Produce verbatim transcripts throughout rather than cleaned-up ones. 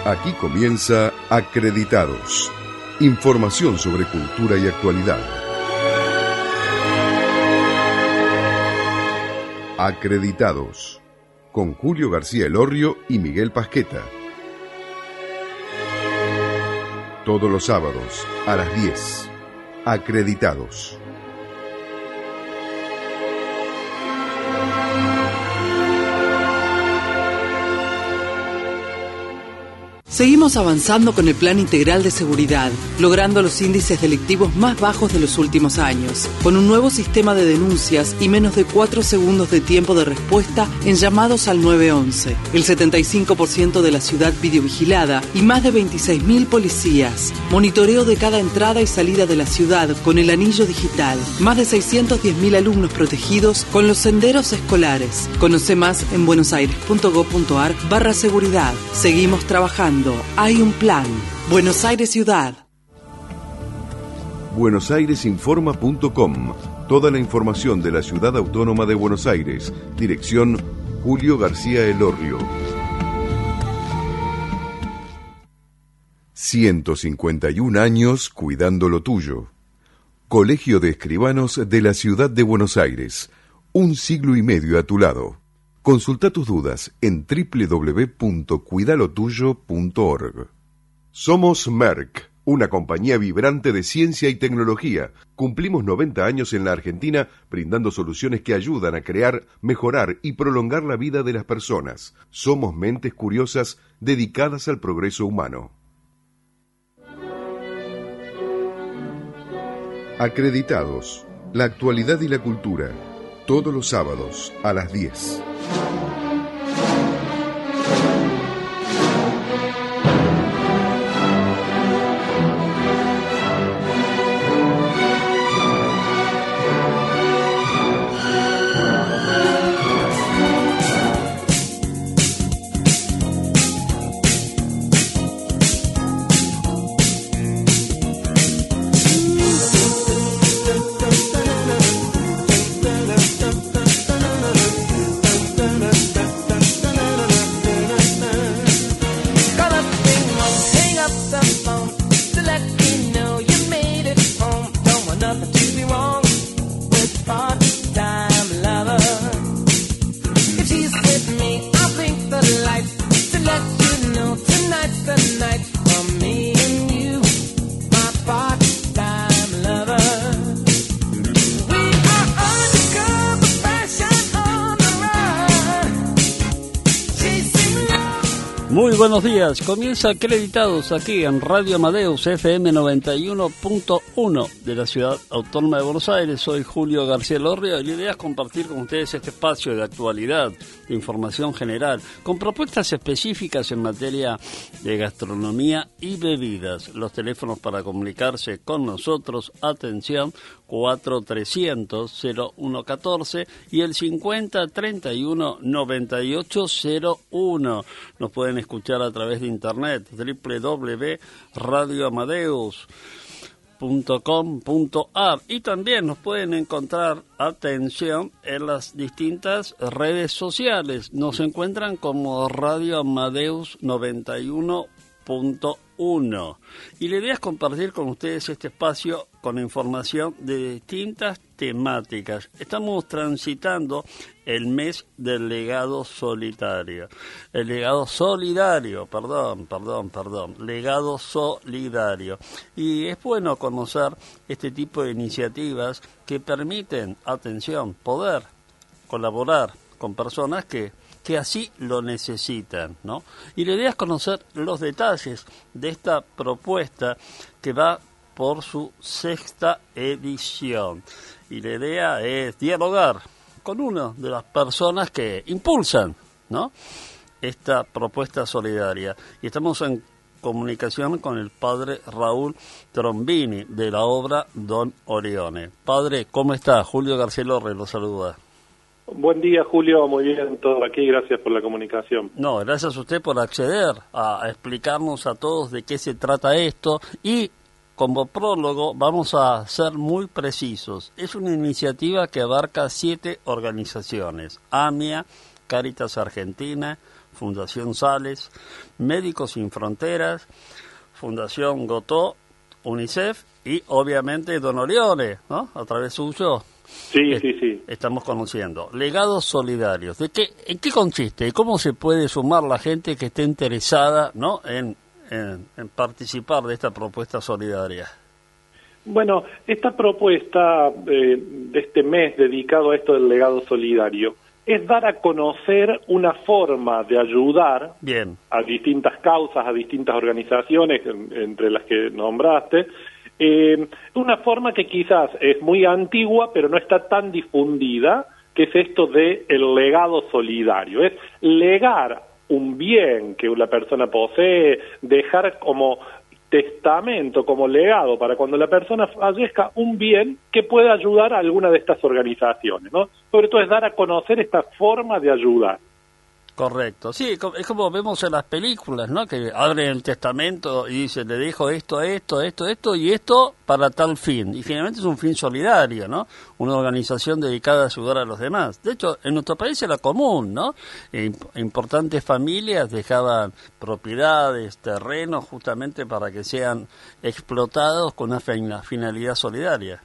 Aquí comienza Acreditados. Información sobre cultura y actualidad. Acreditados. Con Julio García Elorrio y Miguel Pasqueta. Todos los sábados a las diez. Acreditados. Seguimos avanzando con el Plan Integral de Seguridad, logrando los índices delictivos más bajos de los últimos años, con un nuevo sistema de denuncias y menos de cuatro segundos de tiempo de respuesta en llamados al nueve once. El setenta y cinco por ciento de la ciudad videovigilada y más de veintiséis mil policías. Monitoreo de cada entrada y salida de la ciudad con el anillo digital. Más de seiscientos diez mil alumnos protegidos con los senderos escolares. Conoce más en buenosaires.gov.ar barra seguridad. Seguimos trabajando. Hay un plan. Buenos Aires Ciudad. buenosaires-informa punto com. Toda la información de la Ciudad Autónoma de Buenos Aires. Dirección Julio García Elorrio. ciento cincuenta y un años cuidando lo tuyo. Colegio de Escribanos de la Ciudad de Buenos Aires. Un siglo y medio a tu lado. Consulta tus dudas en doble u doble u doble u punto cuidalotuyo punto org. Somos Merck, una compañía vibrante de ciencia y tecnología. Cumplimos noventa años en la Argentina brindando soluciones que ayudan a crear, mejorar y prolongar la vida de las personas. Somos mentes curiosas dedicadas al progreso humano. Acreditados. La actualidad y la cultura. Todos los sábados a las diez. Muy buenos días, comienza Acreditados aquí en Radio Amadeus F M noventa y uno punto uno de la Ciudad Autónoma de Buenos Aires. Soy Julio García Elorrio y la idea es compartir con ustedes este espacio de actualidad, de información general, con propuestas específicas en materia de gastronomía y bebidas. Los teléfonos para comunicarse con nosotros, atención, cuatro trescientos cero uno catorce y el cincuenta treinta y uno noventa y ocho cero uno. Nos pueden escuchar a través de internet, doble u doble u doble u punto radio amadeus punto com punto a r, y también nos pueden encontrar, atención, en las distintas redes sociales. Nos encuentran como Radio Amadeus noventa y uno punto uno. Y la idea es compartir con ustedes este espacio con información de distintas temáticas. Estamos transitando el mes del legado solitario. El legado solidario, perdón, perdón, perdón, legado solidario. Y es bueno conocer este tipo de iniciativas que permiten, atención, poder colaborar con personas que que así lo necesitan, ¿no? Y la idea es conocer los detalles de esta propuesta que va por su sexta edición. Y la idea es dialogar con una de las personas que impulsan, ¿no?, esta propuesta solidaria. Y estamos en comunicación con el padre Raúl Trombini, de la obra Don Orione. Padre, ¿cómo está? Julio García Elorrio lo saluda. Buen día, Julio, muy bien, todo aquí, gracias por la comunicación. No, gracias a usted por acceder a explicarnos a todos de qué se trata esto, y como prólogo vamos a ser muy precisos. Es una iniciativa que abarca siete organizaciones: AMIA, Cáritas Argentina, Fundación Sales, Médicos Sin Fronteras, Fundación Gotó, UNICEF y obviamente Don Oriole, ¿no? A través suyo. Sí, eh, sí, sí. Estamos conociendo. Legados solidarios. ¿De qué, en qué consiste? ¿Cómo se puede sumar la gente que esté interesada, ¿no? en, en, en participar de esta propuesta solidaria? Bueno, esta propuesta eh, de este mes dedicado a esto del legado solidario es dar a conocer una forma de ayudar Bien. a distintas causas, a distintas organizaciones, en, entre las que nombraste, eh, una forma que quizás es muy antigua, pero no está tan difundida, que es esto de el legado solidario. Es legar un bien que la persona posee, dejar como testamento, como legado, para cuando la persona fallezca, un bien que pueda ayudar a alguna de estas organizaciones, ¿no? Sobre todo es dar a conocer esta forma de ayudar. Correcto, sí, es como vemos en las películas, ¿no? Que abren el testamento y dicen, le dejo esto, esto, esto, esto y esto para tal fin. Y generalmente es un fin solidario, ¿no? Una organización dedicada a ayudar a los demás. De hecho, en nuestro país era común, ¿no? E importantes familias dejaban propiedades, terrenos, justamente para que sean explotados con una finalidad solidaria.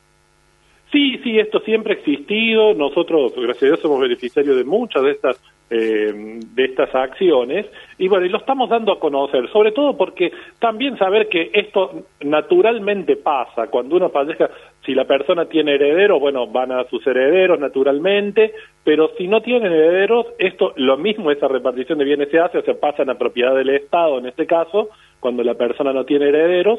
Sí, sí, esto siempre ha existido. Nosotros, gracias a Dios, somos beneficiarios de muchas de estas eh, de estas acciones. Y bueno, y lo estamos dando a conocer, sobre todo porque también saber que esto naturalmente pasa. Cuando uno fallezca, si la persona tiene herederos, bueno, van a sus herederos naturalmente, pero si no tienen herederos, esto, lo mismo, esa repartición de bienes se hace, o sea, pasan a propiedad del Estado en este caso, cuando la persona no tiene herederos.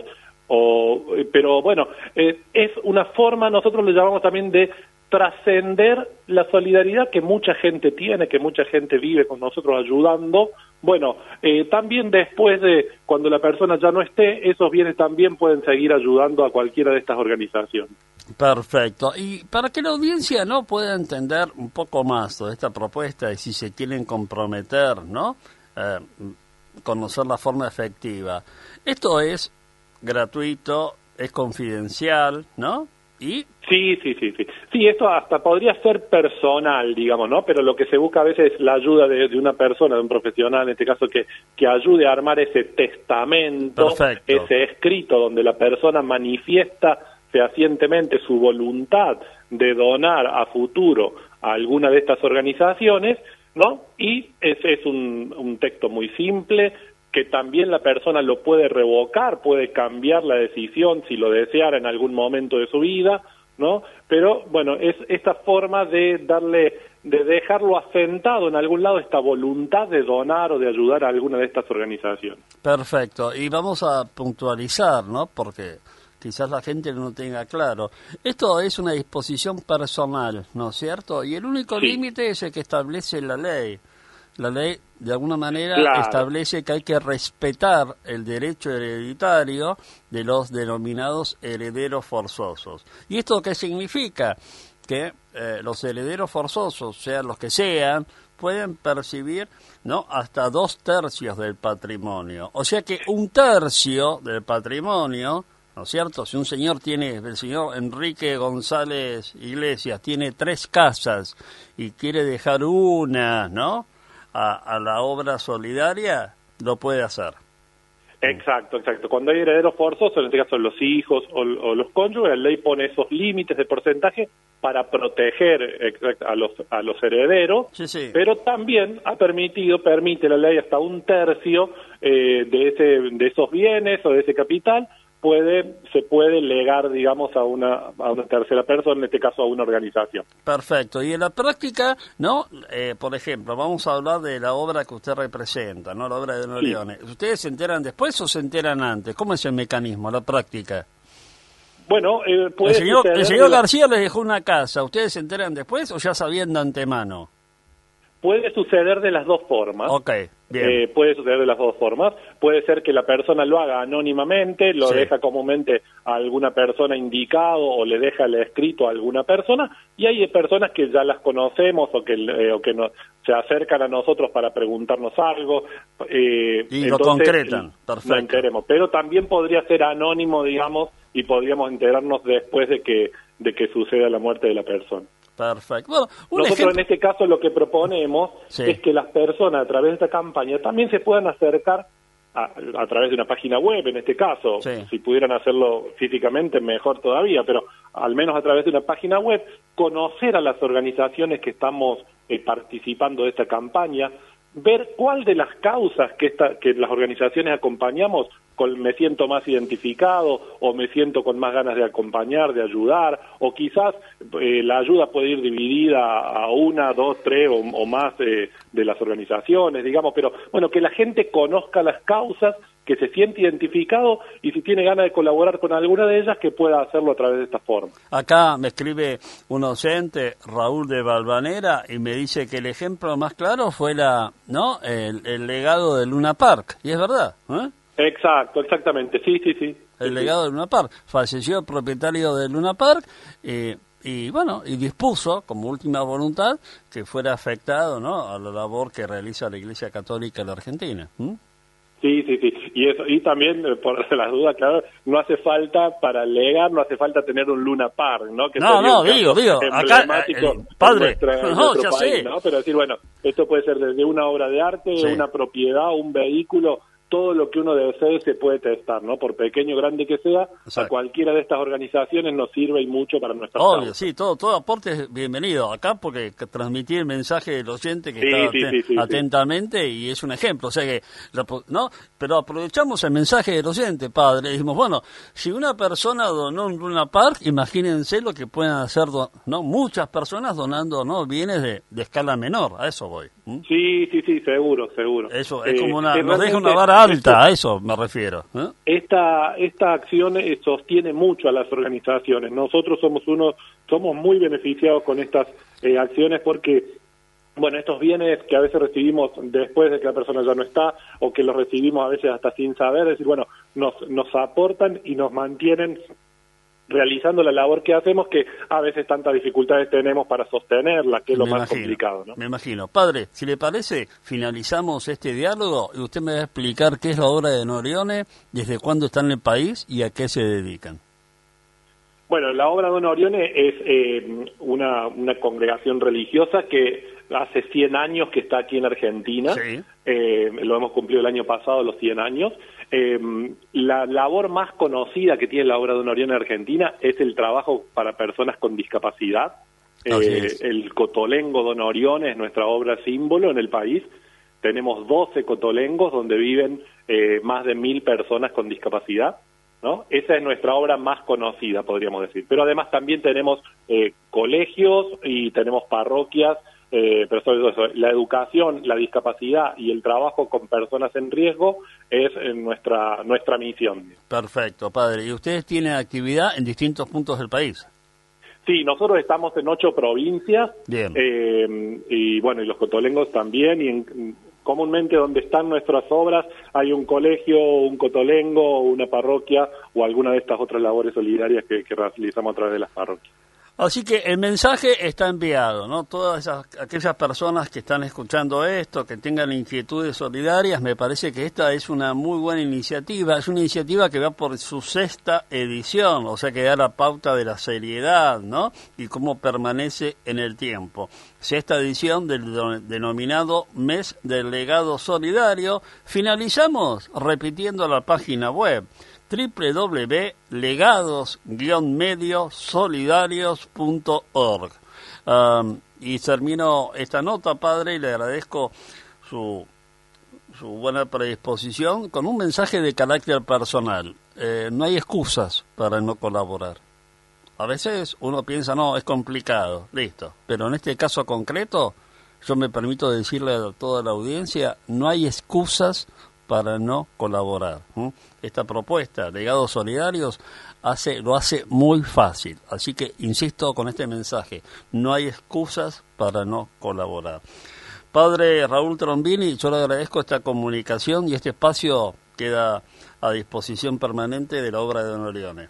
O, pero bueno, eh, es una forma, nosotros le llamamos también de trascender la solidaridad que mucha gente tiene, que mucha gente vive con nosotros ayudando. Bueno, eh, también después de cuando la persona ya no esté, esos bienes también pueden seguir ayudando a cualquiera de estas organizaciones. Perfecto. Y para que la audiencia no pueda entender un poco más de esta propuesta y si se quieren comprometer, ¿no? Eh, conocer la forma efectiva. Esto es gratuito, es confidencial, ¿no? ¿Y? Sí, sí, sí, sí. Sí, esto hasta podría ser personal, digamos, ¿no? Pero lo que se busca a veces es la ayuda de, de una persona, de un profesional, en este caso, que, que ayude a armar ese testamento, Perfecto. ese escrito donde la persona manifiesta fehacientemente su voluntad de donar a futuro a alguna de estas organizaciones, ¿no? Y ese es un, un texto muy simple, que también la persona lo puede revocar, puede cambiar la decisión si lo deseara en algún momento de su vida, ¿no? Pero bueno, es esta forma de darle, de dejarlo asentado en algún lado, esta voluntad de donar o de ayudar a alguna de estas organizaciones. Perfecto, y vamos a puntualizar, ¿no? Porque quizás la gente no tenga claro. Esto es una disposición personal, ¿no es cierto? Y el único Sí. límite es el que establece la ley. La ley, de alguna manera, Claro. establece que hay que respetar el derecho hereditario de los denominados herederos forzosos. ¿Y esto qué significa? Que eh, los herederos forzosos, sean los que sean, pueden percibir, ¿no?, hasta dos tercios del patrimonio. O sea que un tercio del patrimonio, ¿no es cierto? Si un señor tiene, el señor Enrique González Iglesias tiene tres casas y quiere dejar una, ¿no?, A, a la obra solidaria, lo puede hacer. Exacto, exacto. Cuando hay herederos forzosos, en este caso los hijos o, o los cónyuges, la ley pone esos límites de porcentaje para proteger exact, a los a los herederos, Sí, sí. pero también ha permitido, permite la ley hasta un tercio eh, de ese de esos bienes o de ese capital, puede se puede legar, digamos, a una a una tercera persona, en este caso a una organización. Perfecto. Y en la práctica, ¿no? Eh, por ejemplo, vamos a hablar de la obra que usted representa, ¿no? La obra de Norione. Sí. ¿Ustedes se enteran después o se enteran antes? ¿Cómo es el mecanismo, la práctica? Bueno, eh, puede el señor, el señor la... García les dejó una casa. ¿Ustedes se enteran después o ya sabían de antemano? Puede suceder de las dos formas. Ok, bien. Eh, puede suceder de las dos formas. Puede ser que la persona lo haga anónimamente, lo Sí. deja comúnmente a alguna persona indicado o le deja el escrito a alguna persona, y hay personas que ya las conocemos o que, eh, o que no, se acercan a nosotros para preguntarnos algo. Eh, Y lo entonces, concretan, no perfecto. enteremos. Pero también podría ser anónimo, digamos, y podríamos enterarnos después de que, de que suceda la muerte de la persona. Perfecto. Bueno, un Nosotros ejemplo... en este caso lo que proponemos Sí. es que las personas a través de esta campaña también se puedan acercar a, a través de una página web, en este caso. Sí. Si pudieran hacerlo físicamente, mejor todavía, pero al menos a través de una página web, conocer a las organizaciones que estamos eh, participando de esta campaña, ver cuál de las causas que, esta, que las organizaciones acompañamos, con, me siento más identificado o me siento con más ganas de acompañar, de ayudar, o quizás eh, la ayuda puede ir dividida a una, dos, tres o, o más eh, de las organizaciones, digamos, pero bueno, que la gente conozca las causas, que se siente identificado y si tiene ganas de colaborar con alguna de ellas, que pueda hacerlo a través de esta forma. Acá me escribe un oyente, Raúl de Valvanera, y me dice que el ejemplo más claro fue la, ¿no? el, el legado de Luna Park, y es verdad, ¿eh? Exacto, exactamente, sí, sí, sí. El sí, legado sí. de Luna Park. Falleció el propietario de Luna Park eh, y bueno, y dispuso como última voluntad que fuera afectado, ¿no? a la labor que realiza la Iglesia Católica en la Argentina. ¿Mm? Sí, sí, sí. Y eso, y también, eh, por las dudas, claro, no hace falta, para legar, no hace falta tener un Luna Park, ¿no? Que No, sería no, un digo, caso digo, acá, emblemático eh, en padre, nuestra- en no, nuestro ya país, sé. ¿no? Pero decir, bueno, esto puede ser desde una obra de arte, Sí. una propiedad, un vehículo, todo lo que uno desee se puede testar, ¿no? Por pequeño o grande que sea, Exacto. a cualquiera de estas organizaciones nos sirve y mucho para nuestra Obvio, causa. sí, todo, todo aporte es bienvenido acá porque c- transmití el mensaje del oyente que Sí, está sí, aten- sí, sí, atentamente y es un ejemplo, o sea que, la po- ¿no? Pero aprovechamos el mensaje del oyente, padre, y dijimos, bueno, si una persona donó un Luna Park, imagínense lo que pueden hacer, do- ¿no? Muchas personas donando, ¿no? Bienes de, de escala menor, a eso voy. ¿m? Sí, sí, sí, seguro, seguro. Eso es Eh, como una, es nos deja realmente- una vara alta, a eso me refiero. ¿eh? Esta esta acción eh, sostiene mucho a las organizaciones. Nosotros somos uno, somos muy beneficiados con estas eh, acciones porque, bueno, estos bienes que a veces recibimos después de que la persona ya no está o que los recibimos a veces hasta sin saber, es decir, bueno, nos nos aportan y nos mantienen realizando la labor que hacemos, que a veces tantas dificultades tenemos para sostenerla, que es lo Me más imagino, complicado, ¿no? Me imagino. Padre, si le parece, finalizamos este diálogo y usted me va a explicar qué es la obra de Norione, desde cuándo está en el país y a qué se dedican. Bueno, la obra Don Orione es eh, una, una congregación religiosa que hace cien años que está aquí en Argentina. Sí. Eh, lo hemos cumplido el año pasado, los cien años. Eh, la labor más conocida que tiene la obra Don Orione en Argentina es el trabajo para personas con discapacidad. Así Eh, es. el cotolengo Don Orione es nuestra obra símbolo en el país. Tenemos doce cotolengos donde viven eh, más de mil personas con discapacidad, ¿no? Esa es nuestra obra más conocida, podríamos decir. Pero además también tenemos eh, colegios y tenemos parroquias, eh, pero sobre todo eso, la educación, la discapacidad y el trabajo con personas en riesgo es eh, nuestra nuestra misión. Perfecto, padre. ¿Y ustedes tienen actividad en distintos puntos del país? Sí, nosotros estamos en ocho provincias. Bien. Eh, y bueno, y los cotolengos también, y en, comúnmente donde están nuestras obras hay un colegio, un cotolengo, una parroquia o alguna de estas otras labores solidarias que, que realizamos a través de las parroquias. Así que el mensaje está enviado, ¿no? Todas esas, aquellas personas que están escuchando esto, que tengan inquietudes solidarias, me parece que esta es una muy buena iniciativa. Es una iniciativa que va por su sexta edición, o sea que da la pauta de la seriedad, ¿no? Y cómo permanece en el tiempo. Sexta edición del denominado Mes del Legado Solidario. Finalizamos repitiendo la página web doble u doble u doble u punto legados guion medio solidarios punto org. Um, y termino esta nota, padre, y le agradezco su, su buena predisposición con un mensaje de carácter personal. Eh, no hay excusas para no colaborar. A veces uno piensa, no, es complicado, listo. Pero en este caso concreto, yo me permito decirle a toda la audiencia, no hay excusas para no colaborar. ¿eh? Esta propuesta, Legados Solidarios, hace, lo hace muy fácil. Así que insisto con este mensaje, no hay excusas para no colaborar. Padre Raúl Trombini, yo le agradezco esta comunicación y este espacio queda a disposición permanente de la obra de Don Orione.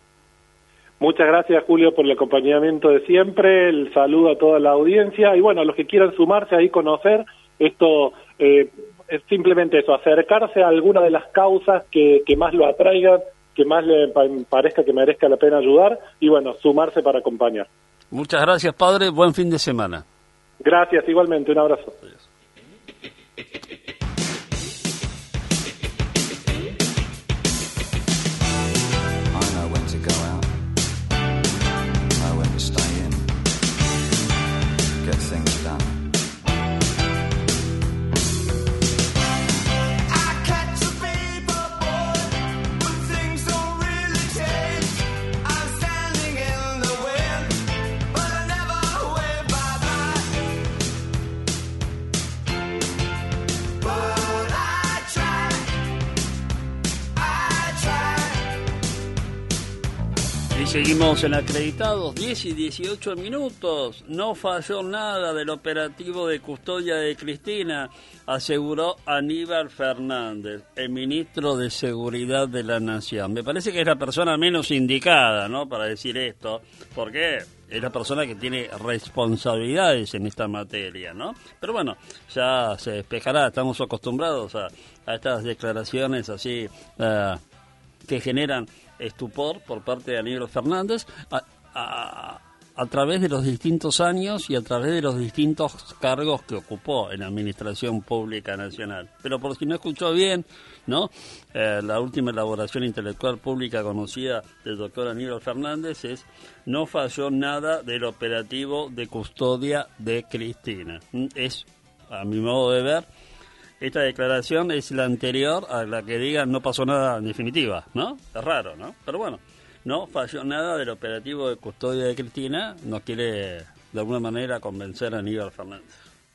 Muchas gracias, Julio, por el acompañamiento de siempre, el saludo a toda la audiencia y bueno, a los que quieran sumarse ahí, conocer esto, eh, es simplemente eso, acercarse a alguna de las causas que, que más lo atraigan, que más le pa- parezca que merezca la pena ayudar y bueno, sumarse para acompañar. Muchas gracias, padre. Buen fin de semana. Gracias, igualmente. Un abrazo. Adiós. Seguimos en Acreditados, diez y dieciocho minutos. No falló nada del operativo de custodia de Cristina, aseguró Aníbal Fernández, el ministro de Seguridad de la Nación. Me parece que es la persona menos indicada, ¿no?, para decir esto, porque es la persona que tiene responsabilidades en esta materia, ¿no? Pero bueno, ya se despejará, estamos acostumbrados a, a estas declaraciones así uh, que generan estupor por parte de Aníbal Fernández a, a, a través de los distintos años y a través de los distintos cargos que ocupó en la Administración Pública Nacional. Pero por si no escuchó bien, ¿no? Eh, la última elaboración intelectual pública conocida del doctor Aníbal Fernández es: no falló nada del operativo de custodia de Cristina. Es, a mi modo de ver, esta declaración es la anterior a la que digan no pasó nada en definitiva, ¿no? Es raro, ¿no? Pero bueno, no falló nada del operativo de custodia de Cristina, no quiere de alguna manera convencer a Aníbal Fernández.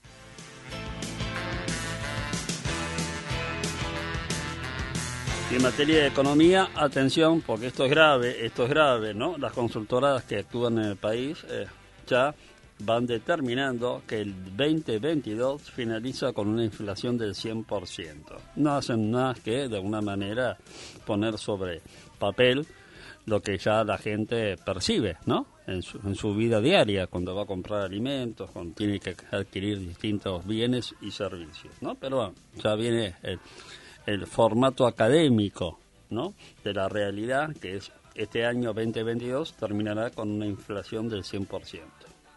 Y en materia de economía, atención, porque esto es grave, esto es grave, ¿no? Las consultoras que actúan en el país eh, ya van determinando que el veinte veintidós finaliza con una inflación del cien por ciento. No hacen nada que, de alguna manera, poner sobre papel lo que ya la gente percibe, ¿no? En su, en su vida diaria, cuando va a comprar alimentos, cuando tiene que adquirir distintos bienes y servicios, ¿no? Pero bueno, ya viene el, el formato académico, ¿no?, de la realidad, que es este año veinte veintidós terminará con una inflación del cien por ciento.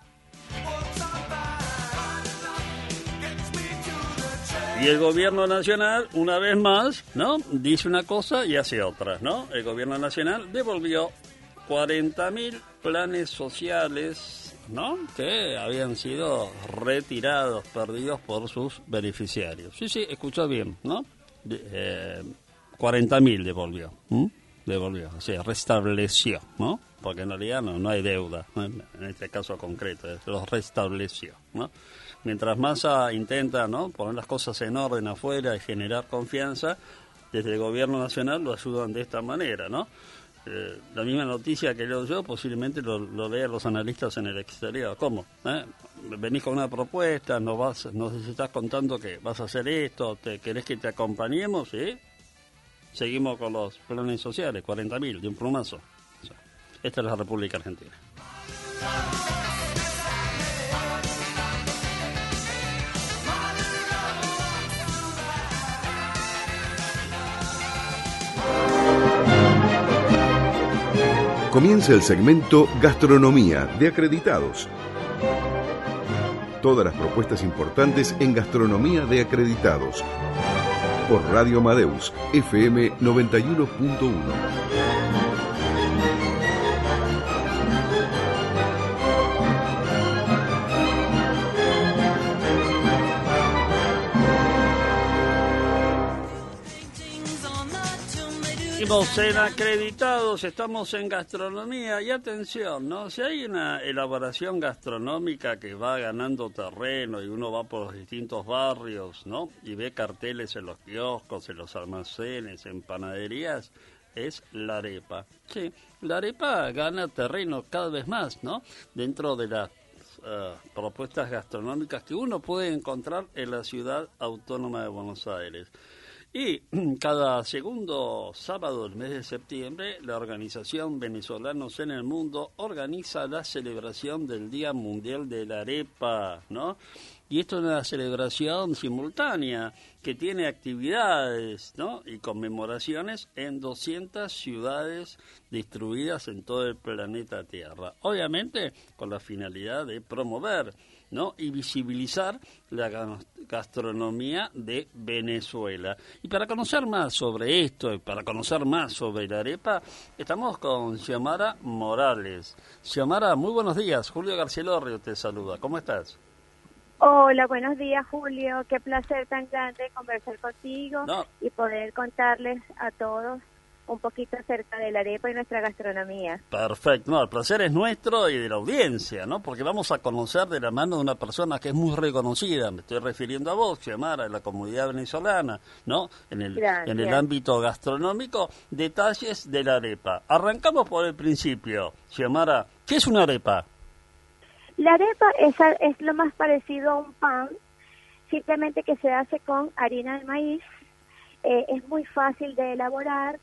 Y el gobierno nacional, una vez más, ¿no?, dice una cosa y hace otra, ¿no? El gobierno nacional devolvió cuarenta mil planes sociales, ¿no?, que habían sido retirados, perdidos por sus beneficiarios. Sí, sí, escuchó bien, ¿no? De, eh, cuarenta mil devolvió, ¿m? devolvió, o sea, restableció, ¿no? Porque en realidad no, no hay deuda, ¿no?, en este caso concreto, los restableció, ¿no? Mientras Massa intenta, ¿no?, poner las cosas en orden afuera y generar confianza, desde el gobierno nacional lo ayudan de esta manera, ¿no? Eh, la misma noticia que leo yo posiblemente lo, lo lean los analistas en el exterior. ¿Cómo? ¿Eh? Venís con una propuesta, nos vas, nos estás contando que vas a hacer esto, te querés que te acompañemos, ¿sí? Seguimos con los planes sociales, cuarenta mil de un plumazo. O sea, esta es la República Argentina. Comienza el segmento Gastronomía de Acreditados. Todas las propuestas importantes en Gastronomía de Acreditados. Por Radio Amadeus, F M noventa y uno punto uno. Estamos en Acreditados, estamos en gastronomía y atención, ¿no? Si hay una elaboración gastronómica que va ganando terreno y uno va por los distintos barrios, ¿no?, y ve carteles en los kioscos, en los almacenes, en panaderías, es la arepa. Sí, la arepa gana terreno cada vez más, ¿no?, dentro de las uh, propuestas gastronómicas que uno puede encontrar en la ciudad autónoma de Buenos Aires. Y cada segundo sábado del mes de septiembre, la organización Venezolanos en el Mundo organiza la celebración del Día Mundial de la Arepa, ¿no? y esto es una celebración simultánea que tiene actividades, ¿no?, y conmemoraciones en doscientas ciudades distribuidas en todo el planeta Tierra. Obviamente con la finalidad de promover, ¿no?, y visibilizar la gastronomía de Venezuela. Y para conocer más sobre esto, y para conocer más sobre la arepa, estamos con Xiomara Morales. Xiomara, muy buenos días. Julio Garcielorrio te saluda. ¿Cómo estás? Hola, buenos días, Julio. Qué placer tan grande conversar contigo No. y poder contarles a todos un poquito acerca de la arepa y nuestra gastronomía. Perfecto. No, el placer es nuestro y de la audiencia, ¿no? Porque vamos a conocer de la mano de una persona que es muy reconocida. Me estoy refiriendo a vos, Xiomara, en la comunidad venezolana, ¿no? En el, en el ámbito gastronómico, detalles de la arepa. Arrancamos por el principio. Xiomara, ¿qué es una arepa? La arepa es, es lo más parecido a un pan, simplemente que se hace con harina de maíz. Eh, es muy fácil de elaborar.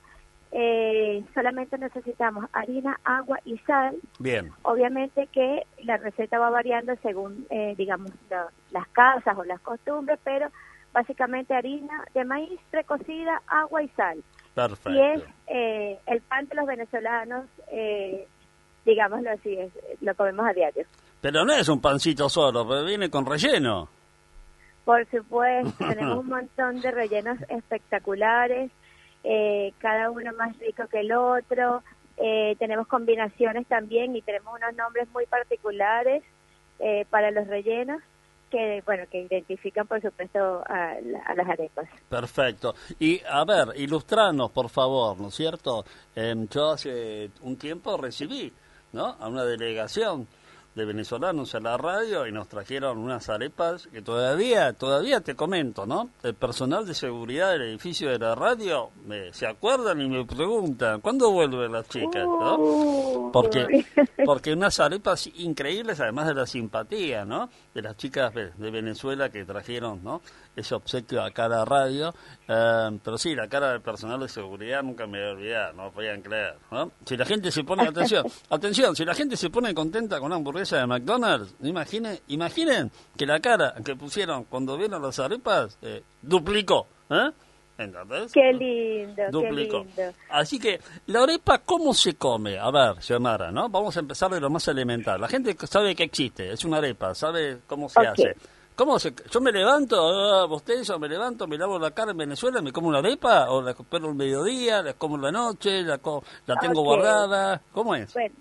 Eh, solamente necesitamos harina, agua y sal. Bien. Obviamente que la receta va variando según, eh, digamos, la, las casas o las costumbres, pero básicamente harina de maíz precocida, agua y sal. Perfecto. Y es eh, el pan de los venezolanos, eh, digámoslo así, es, lo comemos a diario. Pero no es un pancito solo, pero viene con relleno. Por supuesto, tenemos un montón de rellenos espectaculares. Eh, cada uno más rico que el otro, eh, tenemos combinaciones también y tenemos unos nombres muy particulares eh, para los rellenos que, bueno, que identifican por supuesto a, la, a las arepas. Perfecto. Y a ver, ilustranos por favor, ¿no es cierto? Eh, yo hace un tiempo recibí, ¿no?, a una delegación de venezolanos a la radio y nos trajeron unas arepas que todavía, todavía te comento, ¿no? El personal de seguridad del edificio de la radio me, se acuerdan y me preguntan, ¿cuándo vuelven las chicas? ¿No? Porque, porque unas arepas increíbles, además de la simpatía, ¿no?, de las chicas de, de Venezuela que trajeron, ¿no?, ese obsequio acá a la radio. Eh, pero sí, la cara del personal de seguridad nunca me voy a olvidar, no podían creer, ¿no? Si la gente se pone, atención, atención, si la gente se pone contenta con una hamburguesa de McDonald's, imaginen, imaginen que la cara que pusieron cuando vieron las arepas eh, duplicó, ¿eh? ¿Entendés? Qué lindo, Duplicó. qué lindo. Así que, la arepa, ¿cómo se come? A ver, Xiomara, ¿no? Vamos a empezar de lo más elemental. La gente sabe que existe, es una arepa, sabe cómo se Okay. hace. ¿Cómo se, yo me levanto, ah, bostezo, me levanto, me lavo la cara en Venezuela, me como una arepa, o la espero el mediodía, la como en la noche, la, co, la tengo Okay. guardada? ¿Cómo es? Bueno,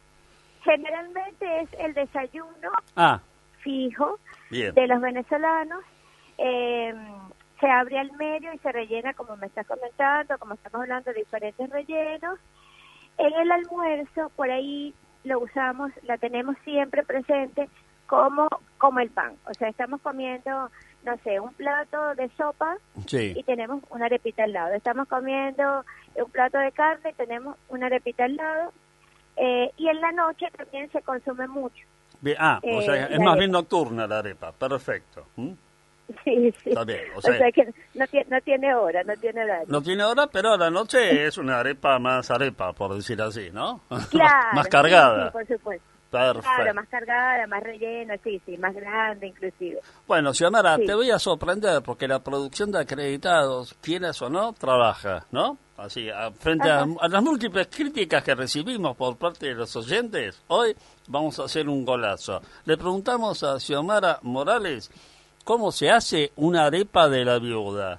generalmente es el desayuno Ah, fijo bien. de los venezolanos. Eh, se abre al medio y se rellena, como me estás comentando, como estamos hablando de diferentes rellenos. En el almuerzo, por ahí lo usamos, la tenemos siempre presente como, como el pan. O sea, estamos comiendo, no sé, un plato de sopa Sí. y tenemos una arepita al lado. Estamos comiendo un plato de carne y tenemos una arepita al lado. Eh, y en la noche también se consume mucho. Bien, ah, o Eh, sea, es la más arepa. bien nocturna la arepa, perfecto. ¿Mm? Sí, sí. Está bien, o O sea- sea, que no tiene, no tiene hora, no tiene horario. No tiene hora, pero a la noche es una arepa más arepa, por decir así, ¿no? Claro, más cargada. sí, sí, por supuesto. Perfecto. Claro, más cargada, más rellena, sí, sí, más grande inclusive. Bueno, Xiomara, Sí. te voy a sorprender porque la producción de acreditados, quieras o no, trabaja, ¿no? Así, a- frente a, a las múltiples críticas que recibimos por parte de los oyentes, hoy vamos a hacer un golazo. Le preguntamos a Xiomara Morales cómo se hace una arepa de la viuda.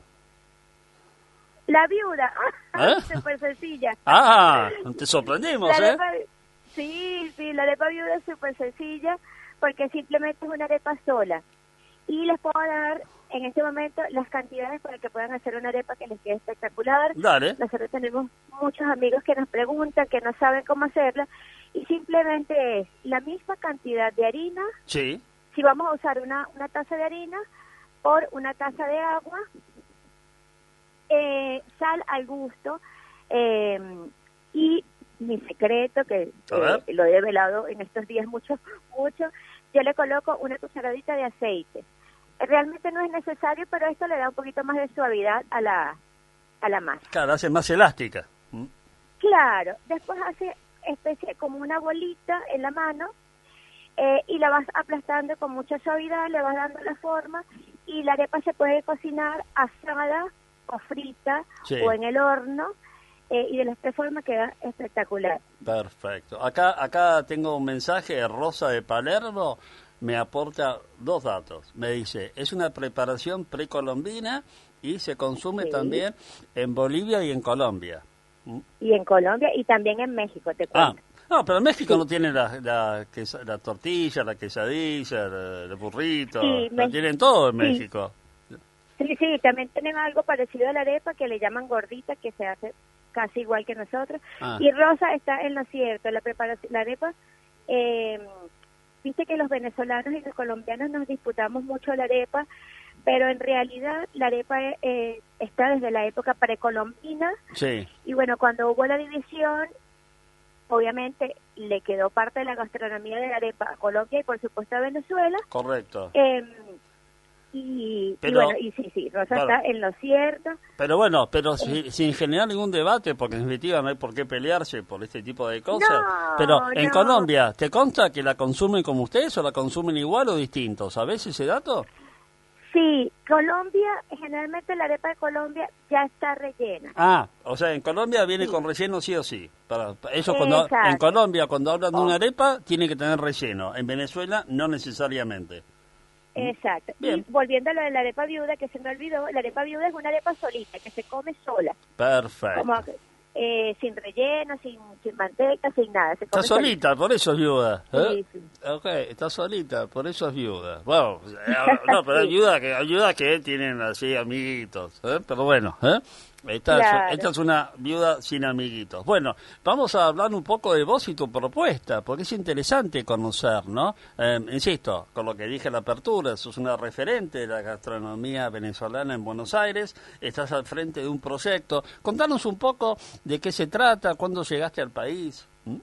La viuda, ¿Eh? súper sencilla. Ah, te sorprendimos, La ¿eh? arepa, sí, sí, la arepa viuda es súper sencilla porque simplemente es una arepa sola. Y les puedo dar en este momento las cantidades para que puedan hacer una arepa que les quede espectacular. Dale. Nosotros tenemos muchos amigos que nos preguntan, que no saben cómo hacerla, y simplemente es la misma cantidad de harina. Sí. Si vamos a usar una, una taza de harina por una taza de agua, eh, sal al gusto, eh, y mi secreto, que A ver. eh, lo he develado en estos días mucho, mucho, yo le coloco una cucharadita de aceite. Realmente no es necesario, pero esto le da un poquito más de suavidad a la, a la masa. Claro, hace más elástica. ¿Mm? Claro, después hace especie como una bolita en la mano eh, y la vas aplastando con mucha suavidad, le vas dando la forma, y la arepa se puede cocinar asada o frita, sí, o en el horno, eh, y de las tres formas queda espectacular. Perfecto. Acá acá tengo un mensaje de Rosa de Palermo, me aporta dos datos. Me dice, es una preparación precolombina y se consume, sí, también en Bolivia y en Colombia. ¿Mm? Y en Colombia y también en México, te cuento. Ah. No, pero en México, sí, no tienen la, la, la tortilla, la quesadilla, el, el burrito, sí, lo me... tienen todo en, sí, México. Sí, sí, también tenemos algo parecido a la arepa que le llaman gordita, que se hace casi igual que nosotros. Ah. Y Rosa está en lo cierto, la preparación, la arepa, eh, viste que los venezolanos y los colombianos nos disputamos mucho la arepa, pero en realidad la arepa eh, está desde la época precolombina. Sí. Y bueno, cuando hubo la división, obviamente le quedó parte de la gastronomía de la arepa a Colombia y por supuesto a Venezuela. Correcto. Eh, y, pero, y bueno, y sí, sí, Rosa, claro, está en lo cierto. Pero bueno, pero eh, si, sin generar ningún debate, porque en definitiva no hay por qué pelearse por este tipo de cosas. No, pero en no. Colombia, ¿te consta que la consumen como ustedes o la consumen igual o distinto? ¿Sabés ese dato? Sí, Colombia, generalmente la arepa de Colombia ya está rellena. Ah, o sea, en Colombia viene, sí, con relleno sí o sí. Para, eso cuando en Colombia, cuando hablan de una arepa, tiene que tener relleno. En Venezuela, no necesariamente. Exacto. Bien. Y volviendo a lo de la arepa viuda, que se me olvidó, la arepa viuda es una arepa solita, que se come sola. Perfecto. Como, eh, sin relleno, sin, sin manteca, sin nada. Se come está solita, solita, por eso es viuda. ¿Eh? Sí, sí. Ok, está solita, por eso es viuda. Bueno, no, pero hay viudas que, hay viudas que tienen así amiguitos, ¿eh? Pero bueno, ¿eh? Esta, claro. es, esta es una viuda sin amiguitos. Bueno, vamos a hablar un poco de vos y tu propuesta, porque es interesante conocer, ¿no? Eh, insisto, con lo que dije en la apertura, sos una referente de la gastronomía venezolana en Buenos Aires, estás al frente de un proyecto. Contanos un poco de qué se trata, cuándo llegaste al país. ¿Mm?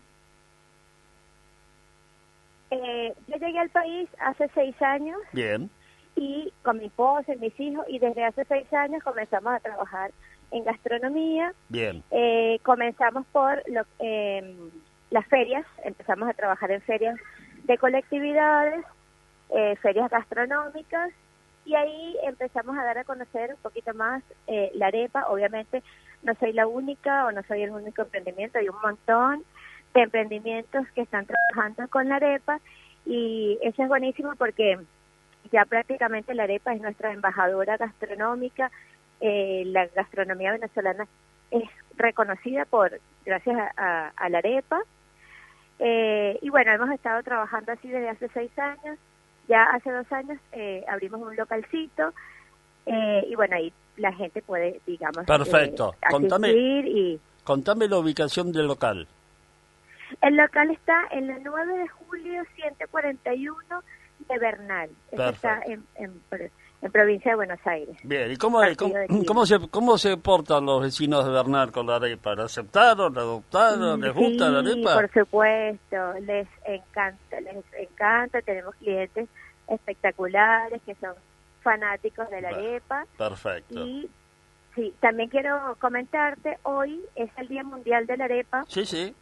Eh, yo llegué al país hace seis años. Bien. Y con mi esposo y mis hijos, y desde hace seis años comenzamos a trabajar en gastronomía. Bien. Eh, comenzamos por lo, eh, las ferias, empezamos a trabajar en ferias de colectividades, eh, ferias gastronómicas, y ahí empezamos a dar a conocer un poquito más eh, la arepa. Obviamente no soy la única o no soy el único emprendimiento, hay un montón de emprendimientos que están trabajando con la arepa, y eso es buenísimo porque ya prácticamente la arepa es nuestra embajadora gastronómica. Eh, la gastronomía venezolana es reconocida por gracias a, a, a la arepa, eh, y bueno, hemos estado trabajando así desde hace seis años. Ya hace dos años eh, abrimos un localcito, eh, y bueno, ahí la gente puede, digamos, perfecto. Eh, contame, y contame la ubicación del local. El local está en la nueve de julio ciento cuarenta y uno de Bernal. Eso está en, en en provincia de Buenos Aires. Bien, ¿y cómo, cómo, cómo, se, cómo se portan los vecinos de Bernal con la arepa? ¿La aceptaron, la adoptaron, les gusta sí, la arepa? Por supuesto, les encanta, les encanta. Tenemos clientes espectaculares que son fanáticos de la bah, arepa. Perfecto. Y sí, también quiero comentarte, hoy es el Día Mundial de la Arepa. Sí, sí.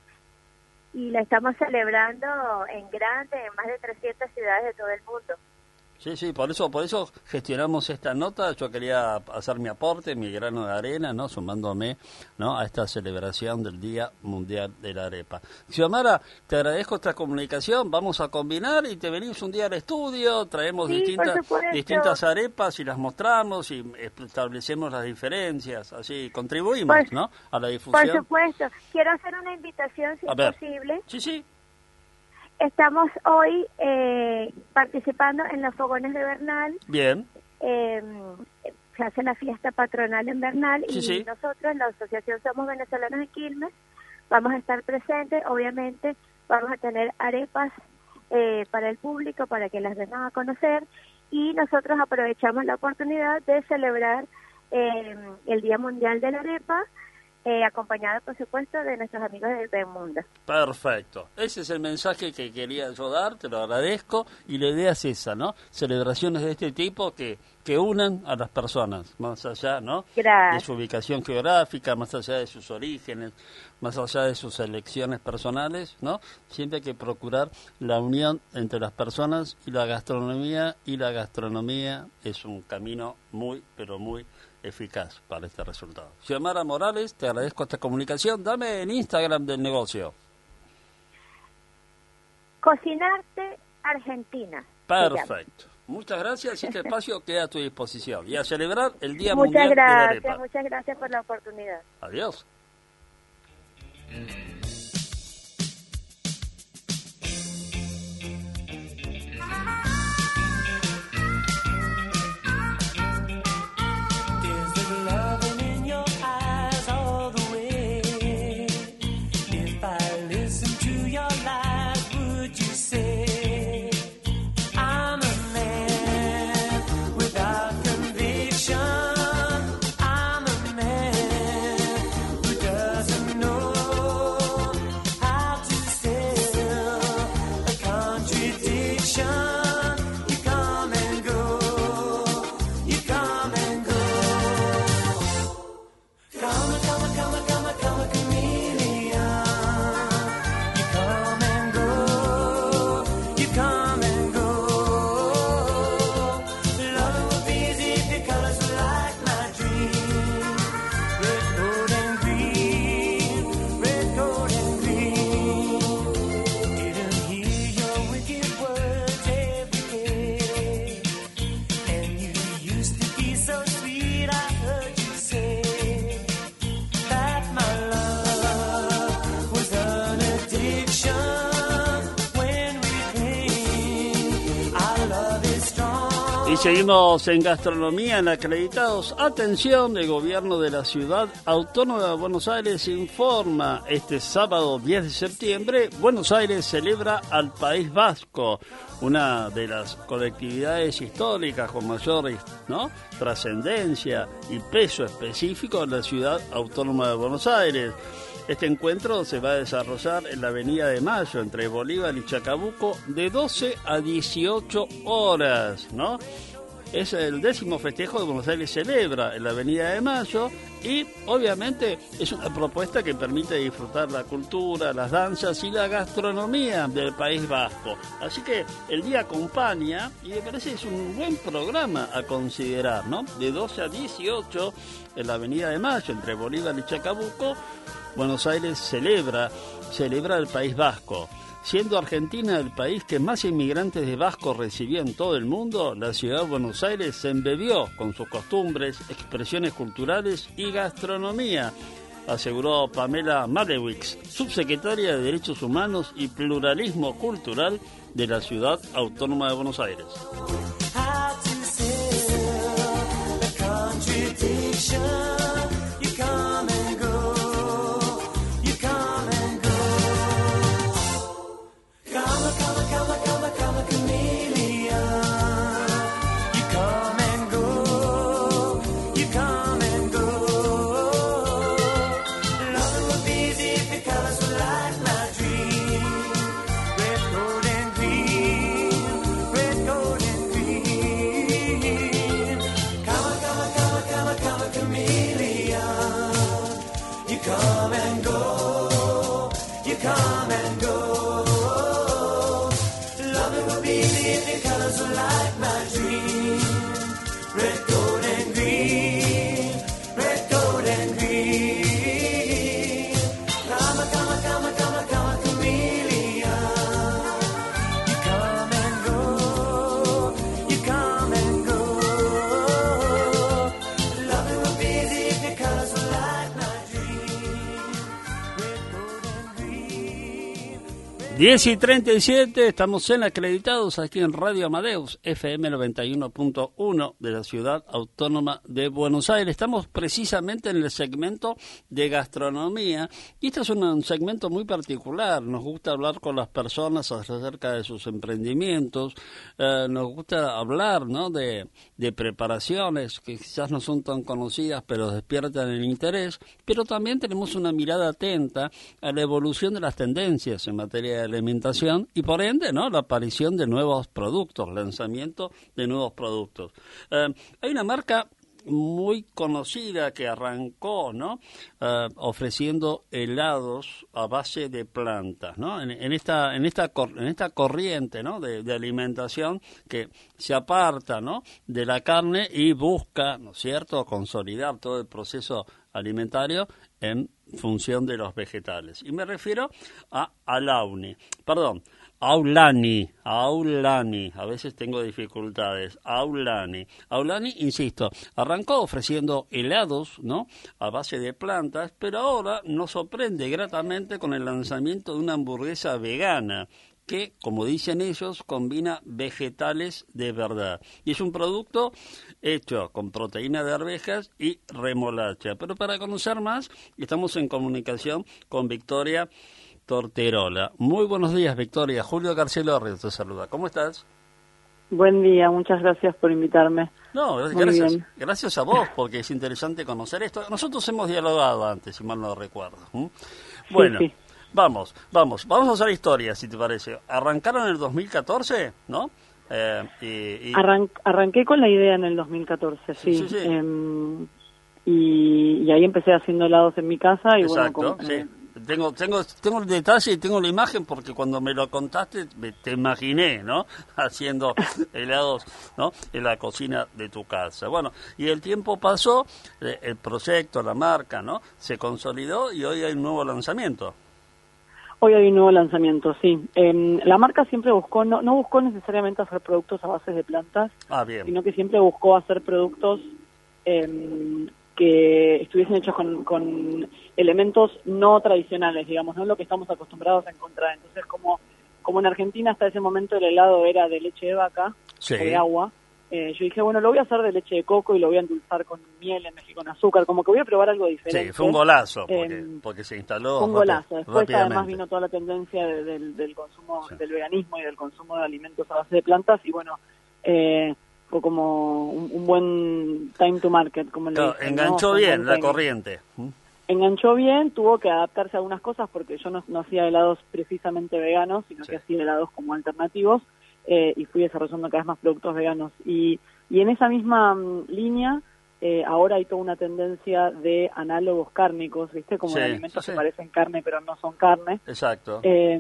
Y la estamos celebrando en grande, en más de trescientas ciudades de todo el mundo. Sí, sí, por eso por eso gestionamos esta nota. Yo quería hacer mi aporte, mi grano de arena, ¿no? Sumándome, ¿no?, a esta celebración del Día Mundial de la Arepa. Xiomara, te agradezco esta comunicación. Vamos a combinar y te venís un día al estudio, traemos sí, distintas distintas arepas y las mostramos y establecemos las diferencias. Así contribuimos, por, ¿no?, a la difusión. Por supuesto. Quiero hacer una invitación, si a es ver. posible. Sí, sí. Estamos hoy eh, participando en los fogones de Bernal. Bien. Eh, se hace la fiesta patronal en Bernal, sí, y sí. nosotros, la Asociación Somos Venezolanos de Quilmes, vamos a estar presentes. Obviamente vamos a tener arepas eh, para el público, para que las vengan a conocer, y nosotros aprovechamos la oportunidad de celebrar eh, el Día Mundial de la Arepa, Eh, acompañada, por supuesto, de nuestros amigos de Bemundo. Perfecto. Ese es el mensaje que quería yo dar, te lo agradezco, y la idea es esa, ¿no? Celebraciones de este tipo que que unan a las personas, más allá, ¿no? Gracias. De su ubicación geográfica, más allá de sus orígenes, más allá de sus elecciones personales, ¿no? Siempre hay que procurar la unión entre las personas y la gastronomía, y la gastronomía es un camino muy, pero muy eficaz para este resultado. Xiomara Morales, te agradezco esta comunicación. Dame el Instagram del negocio. Cocinarte Argentina. Perfecto. Muchas gracias y este espacio queda a tu disposición. Y a celebrar el Día Muchas Mundial gracias, de la Arepa. Muchas gracias por la oportunidad. Adiós. Y seguimos en gastronomía en Acreditados. Atención, el gobierno de la Ciudad Autónoma de Buenos Aires informa: este sábado diez de septiembre, Buenos Aires celebra al País Vasco, una de las colectividades históricas con mayor, ¿no?, trascendencia y peso específico en la Ciudad Autónoma de Buenos Aires. Este encuentro se va a desarrollar en la Avenida de Mayo, entre Bolívar y Chacabuco, de doce a dieciocho horas, ¿no? Es el décimo festejo de Buenos Aires celebra en la Avenida de Mayo y obviamente es una propuesta que permite disfrutar la cultura, las danzas y la gastronomía del País Vasco. Así que el día acompaña y me parece que es un buen programa a considerar, ¿no? De doce a dieciocho en la Avenida de Mayo, entre Bolívar y Chacabuco, Buenos Aires celebra, celebra el País Vasco. Siendo Argentina el país que más inmigrantes de vascos recibió en todo el mundo, la ciudad de Buenos Aires se embebió con sus costumbres, expresiones culturales y gastronomía, aseguró Pamela Malewicz, subsecretaria de Derechos Humanos y Pluralismo Cultural de la Ciudad Autónoma de Buenos Aires. diez y treinta y siete, estamos en Acreditados aquí en Radio Amadeus, F M noventa y uno punto uno de la Ciudad Autónoma de Buenos Aires. Estamos precisamente en el segmento de gastronomía y este es un, un segmento muy particular. Nos gusta hablar con las personas acerca de sus emprendimientos, eh, nos gusta hablar, ¿no?, de, de preparaciones que quizás no son tan conocidas pero despiertan el interés, pero también tenemos una mirada atenta a la evolución de las tendencias en materia de alimentación y por ende, ¿no?, la aparición de nuevos productos, lanzamiento de nuevos productos. Eh, hay una marca muy conocida que arrancó, ¿no?, uh, ofreciendo helados a base de plantas, ¿no?, en, en esta en esta cor, en esta corriente, ¿no?, de, de alimentación que se aparta, ¿no?, de la carne y busca, ¿no es cierto?, consolidar todo el proceso alimentario en función de los vegetales. Y me refiero a Alauni, perdón, Aulani, Aulani, a veces tengo dificultades, Aulani. Aulani, insisto, arrancó ofreciendo helados, ¿no?, a base de plantas, pero ahora nos sorprende gratamente con el lanzamiento de una hamburguesa vegana que, como dicen ellos, combina vegetales de verdad. Y es un producto hecho con proteína de arvejas y remolacha. Pero para conocer más, estamos en comunicación con Victoria Torterola. Muy buenos días, Victoria. Julio García Lorrio te saluda. ¿Cómo estás? Buen día, muchas gracias por invitarme. No, gracias, gracias a vos, porque es interesante conocer esto. Nosotros hemos dialogado antes, si mal no recuerdo. ¿Mm? Bueno, sí, sí. vamos, vamos, vamos a hacer historia, si te parece. Arrancaron en el dos mil catorce, ¿no? Eh, y, y... Arran arranqué con la idea en el dos mil catorce, sí. sí, sí, sí. Eh, y, y ahí empecé haciendo helados en mi casa. Y Exacto, bueno, como, sí. eh, Tengo, tengo, tengo el detalle y tengo la imagen porque cuando me lo contaste me, te imaginé, ¿no?, haciendo helados, ¿no?, en la cocina de tu casa. Bueno, y el tiempo pasó, eh, el proyecto, la marca, ¿no?, se consolidó y hoy hay un nuevo lanzamiento. Hoy hay un nuevo lanzamiento, sí. Eh, la marca siempre buscó, no, no buscó necesariamente hacer productos a base de plantas, ah, bien. sino que siempre buscó hacer productos eh, que estuviesen hechos con, con elementos no tradicionales, digamos, no lo que estamos acostumbrados a encontrar. Entonces, como como en Argentina hasta ese momento el helado era de leche de vaca, sí, o de agua, eh, yo dije, bueno, lo voy a hacer de leche de coco y lo voy a endulzar con miel, en México con azúcar, como que voy a probar algo diferente. Sí, fue un golazo, porque, eh, porque se instaló fue un golazo. Después además vino toda la tendencia de, de, del consumo, sí, del veganismo y del consumo de alimentos a base de plantas, y bueno, eh, fue como un, un buen time to market, como le claro, dicen, enganchó ¿no? bien la timing. corriente. ¿Mm? Enganchó bien, tuvo que adaptarse a algunas cosas porque yo no, no hacía helados precisamente veganos, sino sí, que hacía helados como alternativos, eh, y fui desarrollando cada vez más productos veganos. Y, y en esa misma um, línea, eh, ahora hay toda una tendencia de análogos cárnicos, ¿viste? Como sí, de alimentos sí, que sí. parecen carne pero no son carne. Exacto. Eh,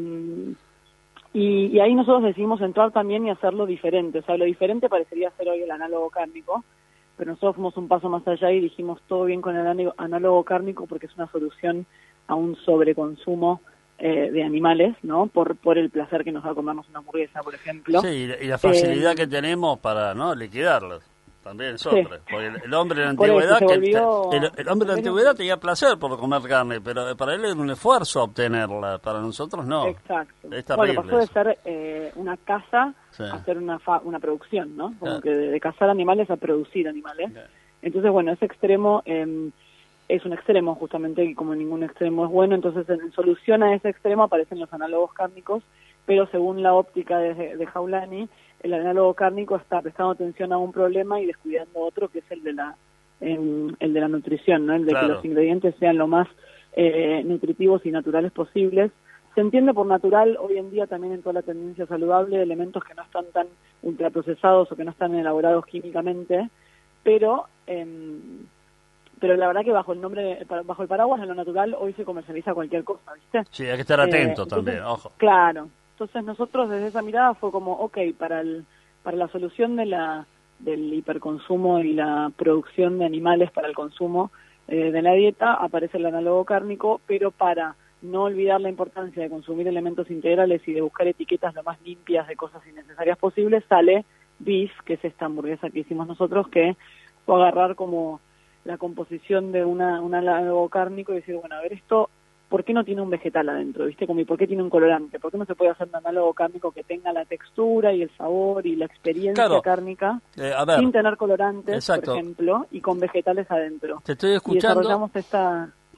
y, y ahí nosotros decidimos entrar también y hacerlo diferente. O sea, lo diferente parecería ser hoy el análogo cárnico, pero nosotros fuimos un paso más allá y dijimos todo bien con el análogo cárnico porque es una solución a un sobreconsumo eh, de animales, ¿no? Por por el placer que nos da comernos una hamburguesa, por ejemplo. Sí, y la facilidad eh, que tenemos para, ¿no?, liquidarlos. También es otra, sí. Porque el, el hombre de la antigüedad que volvió, el, el hombre de la antigüedad tenía placer por comer carne, pero para él era un esfuerzo obtenerla, para nosotros no. Exacto. Es terrible. Bueno, pasó de eso. ser eh, una caza sí. a ser una fa una producción, ¿no? Como claro. que de, de cazar animales a producir animales. Claro. Entonces, bueno, ese extremo eh, es un extremo justamente, y como ningún extremo es bueno, entonces en, en solución a ese extremo aparecen los análogos cárnicos, pero según la óptica de, de Jaulani, el análogo cárnico está prestando atención a un problema y descuidando otro, que es el de la eh, el de la nutrición, ¿no? El de claro. que los ingredientes sean lo más eh, nutritivos y naturales posibles. Se entiende por natural hoy en día también en toda la tendencia saludable elementos que no están tan ultraprocesados o que no están elaborados químicamente, pero eh, pero la verdad que bajo el nombre, bajo el paraguas de lo natural hoy se comercializa cualquier cosa, ¿viste? Sí, hay que estar atento eh, también, entonces, ojo. Claro. Entonces nosotros desde esa mirada fue como, ok, para el para la solución de la del hiperconsumo y la producción de animales para el consumo eh, de la dieta aparece el análogo cárnico, pero para no olvidar la importancia de consumir elementos integrales y de buscar etiquetas lo más limpias de cosas innecesarias posibles, sale Beef, que es esta hamburguesa que hicimos nosotros, que fue agarrar como la composición de una, un análogo cárnico y decir, bueno, a ver, esto... ¿por qué no tiene un vegetal adentro? ¿Viste? Como, ¿y por qué tiene un colorante? ¿Por qué no se puede hacer un análogo cárnico que tenga la textura y el sabor y la experiencia claro. cárnica eh, a ver. sin tener colorantes, Exacto. por ejemplo, y con vegetales adentro? Te estoy escuchando. Y desarrollamos esta... Te, sí.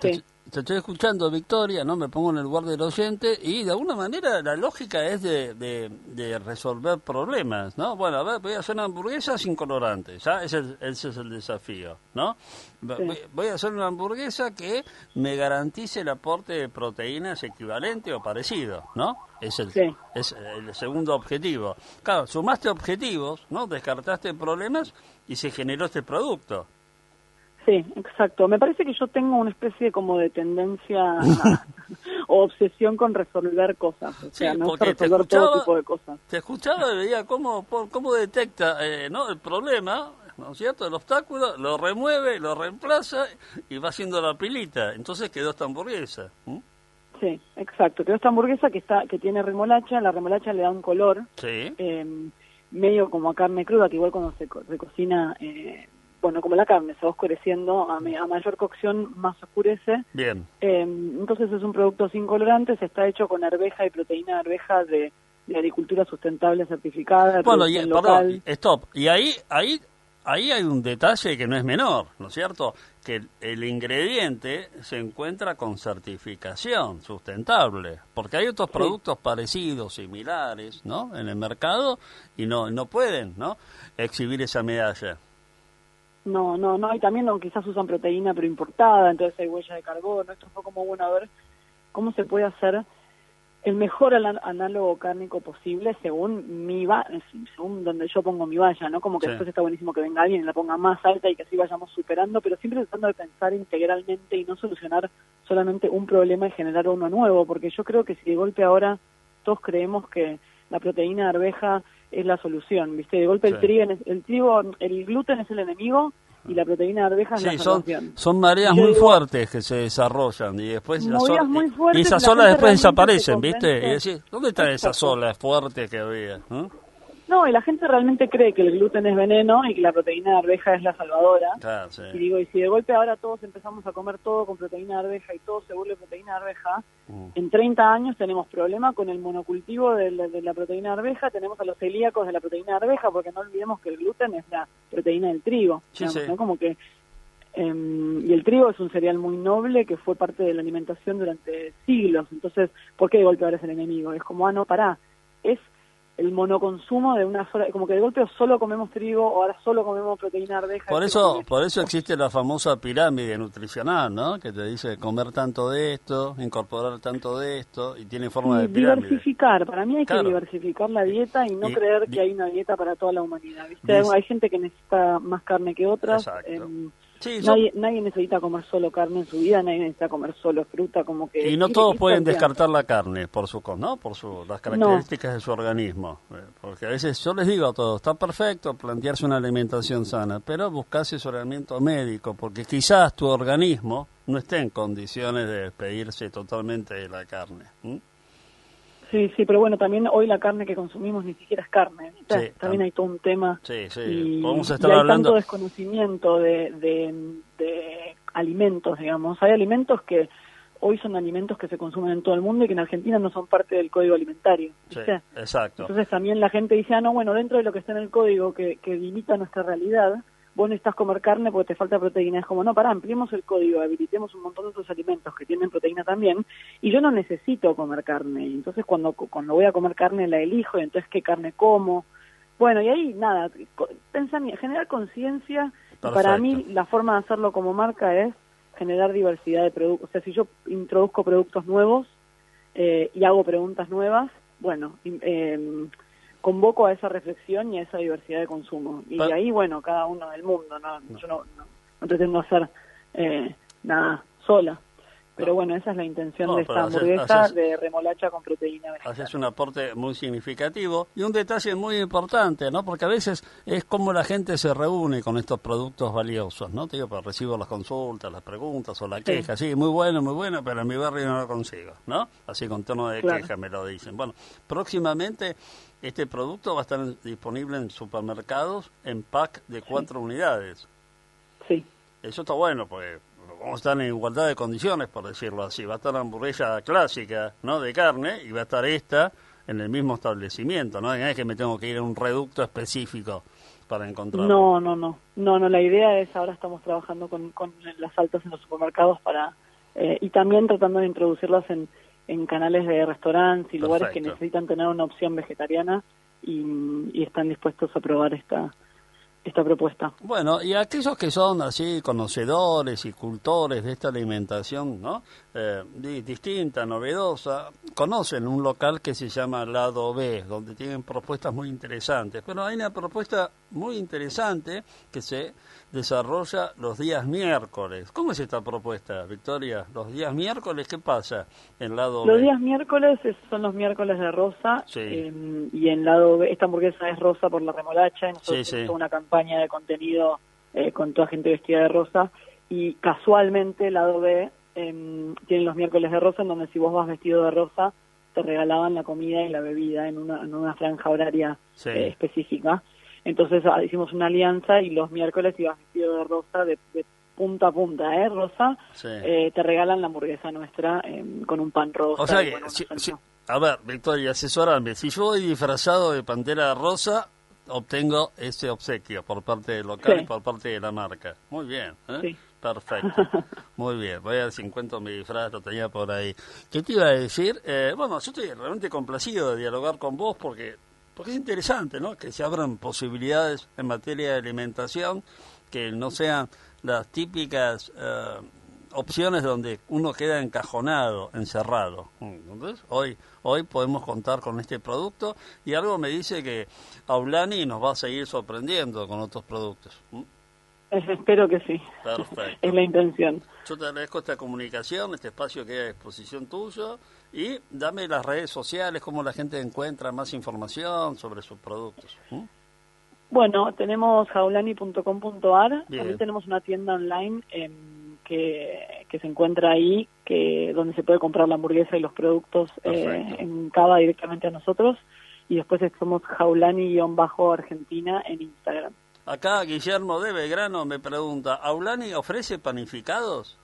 te estoy escuchando, Victoria, no me pongo en el lugar del oyente y de alguna manera la lógica es de, de, de resolver problemas, ¿no? Bueno, a ver, voy a hacer una hamburguesa sin colorantes, ¿ya? Ese, ese es el desafío, ¿no? Sí. Voy, voy a hacer una hamburguesa que me garantice el aporte de proteínas equivalente o parecido, ¿no? Es el, sí. es el segundo objetivo. Claro, sumaste objetivos, ¿no? Descartaste problemas y se generó este producto. Sí, exacto. Me parece que yo tengo una especie como de tendencia a, o obsesión con resolver cosas. O sea, sí, me gusta resolver escuchaba, todo tipo de cosas. Te escuchaba y veía cómo, cómo detecta eh, ¿no? el problema, ¿no es cierto? El obstáculo, lo remueve, lo reemplaza y va haciendo la pilita. Entonces quedó esta hamburguesa. ¿Mm? Sí, exacto. Quedó esta hamburguesa que está que tiene remolacha. La remolacha le da un color sí. eh, medio como a carne cruda, que igual cuando se, se cocina... Eh, bueno, como la carne se va oscureciendo, a, a mayor cocción más oscurece. Bien. Eh, entonces es un producto sin colorantes, está hecho con arveja y proteína de arveja de, de agricultura sustentable certificada. Bueno, y, perdón, stop. Y ahí, ahí, ahí hay un detalle que no es menor, ¿no es cierto? Que el, el ingrediente se encuentra con certificación sustentable, porque hay otros sí. productos parecidos, similares, ¿no? En el mercado y no, no pueden, ¿no? Exhibir esa medalla. No, no, no, y también no, quizás usan proteína pero importada, entonces hay huella de carbono. Esto fue como bueno a ver cómo se puede hacer el mejor análogo cárnico posible según mi va según donde yo pongo mi valla, ¿no? Como que sí. después está buenísimo que venga alguien y la ponga más alta y que así vayamos superando, pero siempre tratando de pensar integralmente y no solucionar solamente un problema y generar uno nuevo, porque yo creo que si de golpe ahora todos creemos que la proteína de arveja es la solución, ¿viste? De golpe sí. el trigo, el trigo, el gluten es el enemigo y la proteína de arveja es sí, la solución. Son, son mareas muy digo, fuertes que se desarrollan y después las olas, muy fuertes, y esas la olas después desaparecen, convence, ¿viste? Y decís, ¿dónde están esas olas fuertes que había? ¿eh? No, y la gente realmente cree que el gluten es veneno y que la proteína de arveja es la salvadora. Claro, sí. Y digo, y si de golpe ahora todos empezamos a comer todo con proteína de arveja y todo se vuelve proteína de arveja, mm. en treinta años tenemos problema con el monocultivo de la, de la proteína de arveja, tenemos a los celíacos de la proteína de arveja, porque no olvidemos que el gluten es la proteína del trigo. Sí, digamos, sí. ¿no? Como que, eh, y el trigo es un cereal muy noble que fue parte de la alimentación durante siglos. Entonces, ¿por qué de golpe ahora es el enemigo? Es como, ah, no, pará, es el monoconsumo de una sola, como que de golpe solo comemos trigo o ahora solo comemos proteína de arveja. Por eso, por eso existe la famosa pirámide nutricional, ¿no? Que te dice comer tanto de esto, incorporar tanto de esto y tiene forma y de pirámide. Diversificar, para mí hay claro. que diversificar la dieta y no y, creer y, que hay una dieta para toda la humanidad, ¿viste? Dice, hay gente que necesita más carne que otras. Exacto. Eh, Sí, nadie, son... nadie necesita comer solo carne en su vida, nadie necesita comer solo fruta, como que... Y no todos pueden descartar la carne por su ¿no? por su, las características no. de su organismo. Porque a veces yo les digo a todos, está perfecto plantearse una alimentación sana, pero busca asesoramiento médico, porque quizás tu organismo no esté en condiciones de despedirse totalmente de la carne. ¿Mm? Sí, sí, pero bueno, también hoy la carne que consumimos ni siquiera es carne. Sí, también tam hay todo un tema. Sí, sí. Y, Podemos estar y hay hablando... tanto desconocimiento de, de, de alimentos, digamos. Hay alimentos que hoy son alimentos que se consumen en todo el mundo y que en Argentina no son parte del código alimentario. ¿viste? Sí, exacto. Entonces también la gente dice, ah, no, bueno, dentro de lo que está en el código que, que limita nuestra realidad, vos necesitas comer carne porque te falta proteína. Es como, no, pará, ampliemos el código, habilitemos un montón de otros alimentos que tienen proteína también, y yo no necesito comer carne. Y entonces cuando cuando voy a comer carne la elijo, y entonces qué carne como. Bueno, y ahí nada, pensamiento, generar conciencia. Para mí la forma de hacerlo como marca es generar diversidad de productos. O sea, si yo introduzco productos nuevos eh, y hago preguntas nuevas, bueno, eh, convoco a esa reflexión y a esa diversidad de consumo. Y de ahí, bueno, cada uno del mundo, ¿no? no. Yo no, no, no pretendo hacer eh, nada sola. Pero bueno, esa es la intención no, de esta hamburguesa haces, de remolacha con proteína vegetal. Haces un aporte muy significativo y un detalle muy importante, ¿no? Porque a veces es como la gente se reúne con estos productos valiosos, ¿no? Te digo, pues recibo las consultas, las preguntas o la queja. Sí, sí muy bueno, muy bueno, pero en mi barrio no lo consigo, ¿no? Así con tono de claro. queja me lo dicen. Bueno, próximamente este producto va a estar disponible en supermercados en pack de cuatro sí. unidades. Sí. Eso está bueno, pues vamos a estar en igualdad de condiciones, por decirlo así. Va a estar la hamburguesa clásica, ¿no?, de carne, y va a estar esta en el mismo establecimiento, ¿no? No es que me tengo que ir a un reducto específico para encontrarlo. No, no, no. No, no, la idea es, ahora estamos trabajando con, con las altas en los supermercados para eh, y también tratando de introducirlas en, en canales de restaurantes y lugares Perfecto. que necesitan tener una opción vegetariana y, y están dispuestos a probar esta esta propuesta. Bueno, y aquellos que son así conocedores y cultores de esta alimentación, ¿no? Eh, di- distinta, novedosa, conocen un local que se llama Lado B, donde tienen propuestas muy interesantes. Pero hay una propuesta muy interesante que se desarrolla los días miércoles. ¿Cómo es esta propuesta, Victoria? Los días miércoles, ¿qué pasa en Lado B? Los días miércoles es- son los miércoles de rosa, Sí. eh, y en lado B, esta hamburguesa es rosa por la remolacha, y nosotros Sí, sí. tenemos una campaña de contenido eh, con toda gente vestida de rosa, y casualmente lado B eh, tienen los miércoles de rosa, en donde si vos vas vestido de rosa, te regalaban la comida y la bebida en una, en una franja horaria Sí. eh, específica. Entonces ah, hicimos una alianza y los miércoles ibas vestido de rosa, de, de punta a punta, ¿eh? Rosa, Sí. eh, te regalan la hamburguesa nuestra eh, con un pan rosa. O sea y, que, bueno, una si- salsa. si- a ver, Victoria, asesorame. Si yo voy disfrazado de Pantera Rosa, obtengo ese obsequio por parte del local Sí. y por parte de la marca. Muy bien, ¿eh? Sí. Perfecto. Muy bien. Voy a ver si encuentro mi disfraz, lo tenía por ahí. ¿Qué te iba a decir? Eh, bueno, yo estoy realmente complacido de dialogar con vos porque, porque es interesante, ¿no? Que se abran posibilidades en materia de alimentación que no sean las típicas eh, opciones donde uno queda encajonado, encerrado. Entonces, hoy hoy podemos contar con este producto y algo me dice que Aulani nos va a seguir sorprendiendo con otros productos. ¿Mm? Eh, Espero que sí. Perfecto. Es la intención. Yo te agradezco esta comunicación, este espacio que hay a disposición tuyo y dame las redes sociales, cómo la gente encuentra más información sobre sus productos. ¿Mm? Bueno, tenemos jaulani punto com punto a r, Bien. también tenemos una tienda online eh, que, que se encuentra ahí, que donde se puede comprar la hamburguesa y los productos eh, Perfecto. en Cava directamente a nosotros, y después somos jaulani-argentina en Instagram. Acá Guillermo de Belgrano me pregunta, ¿Aulani ofrece panificados?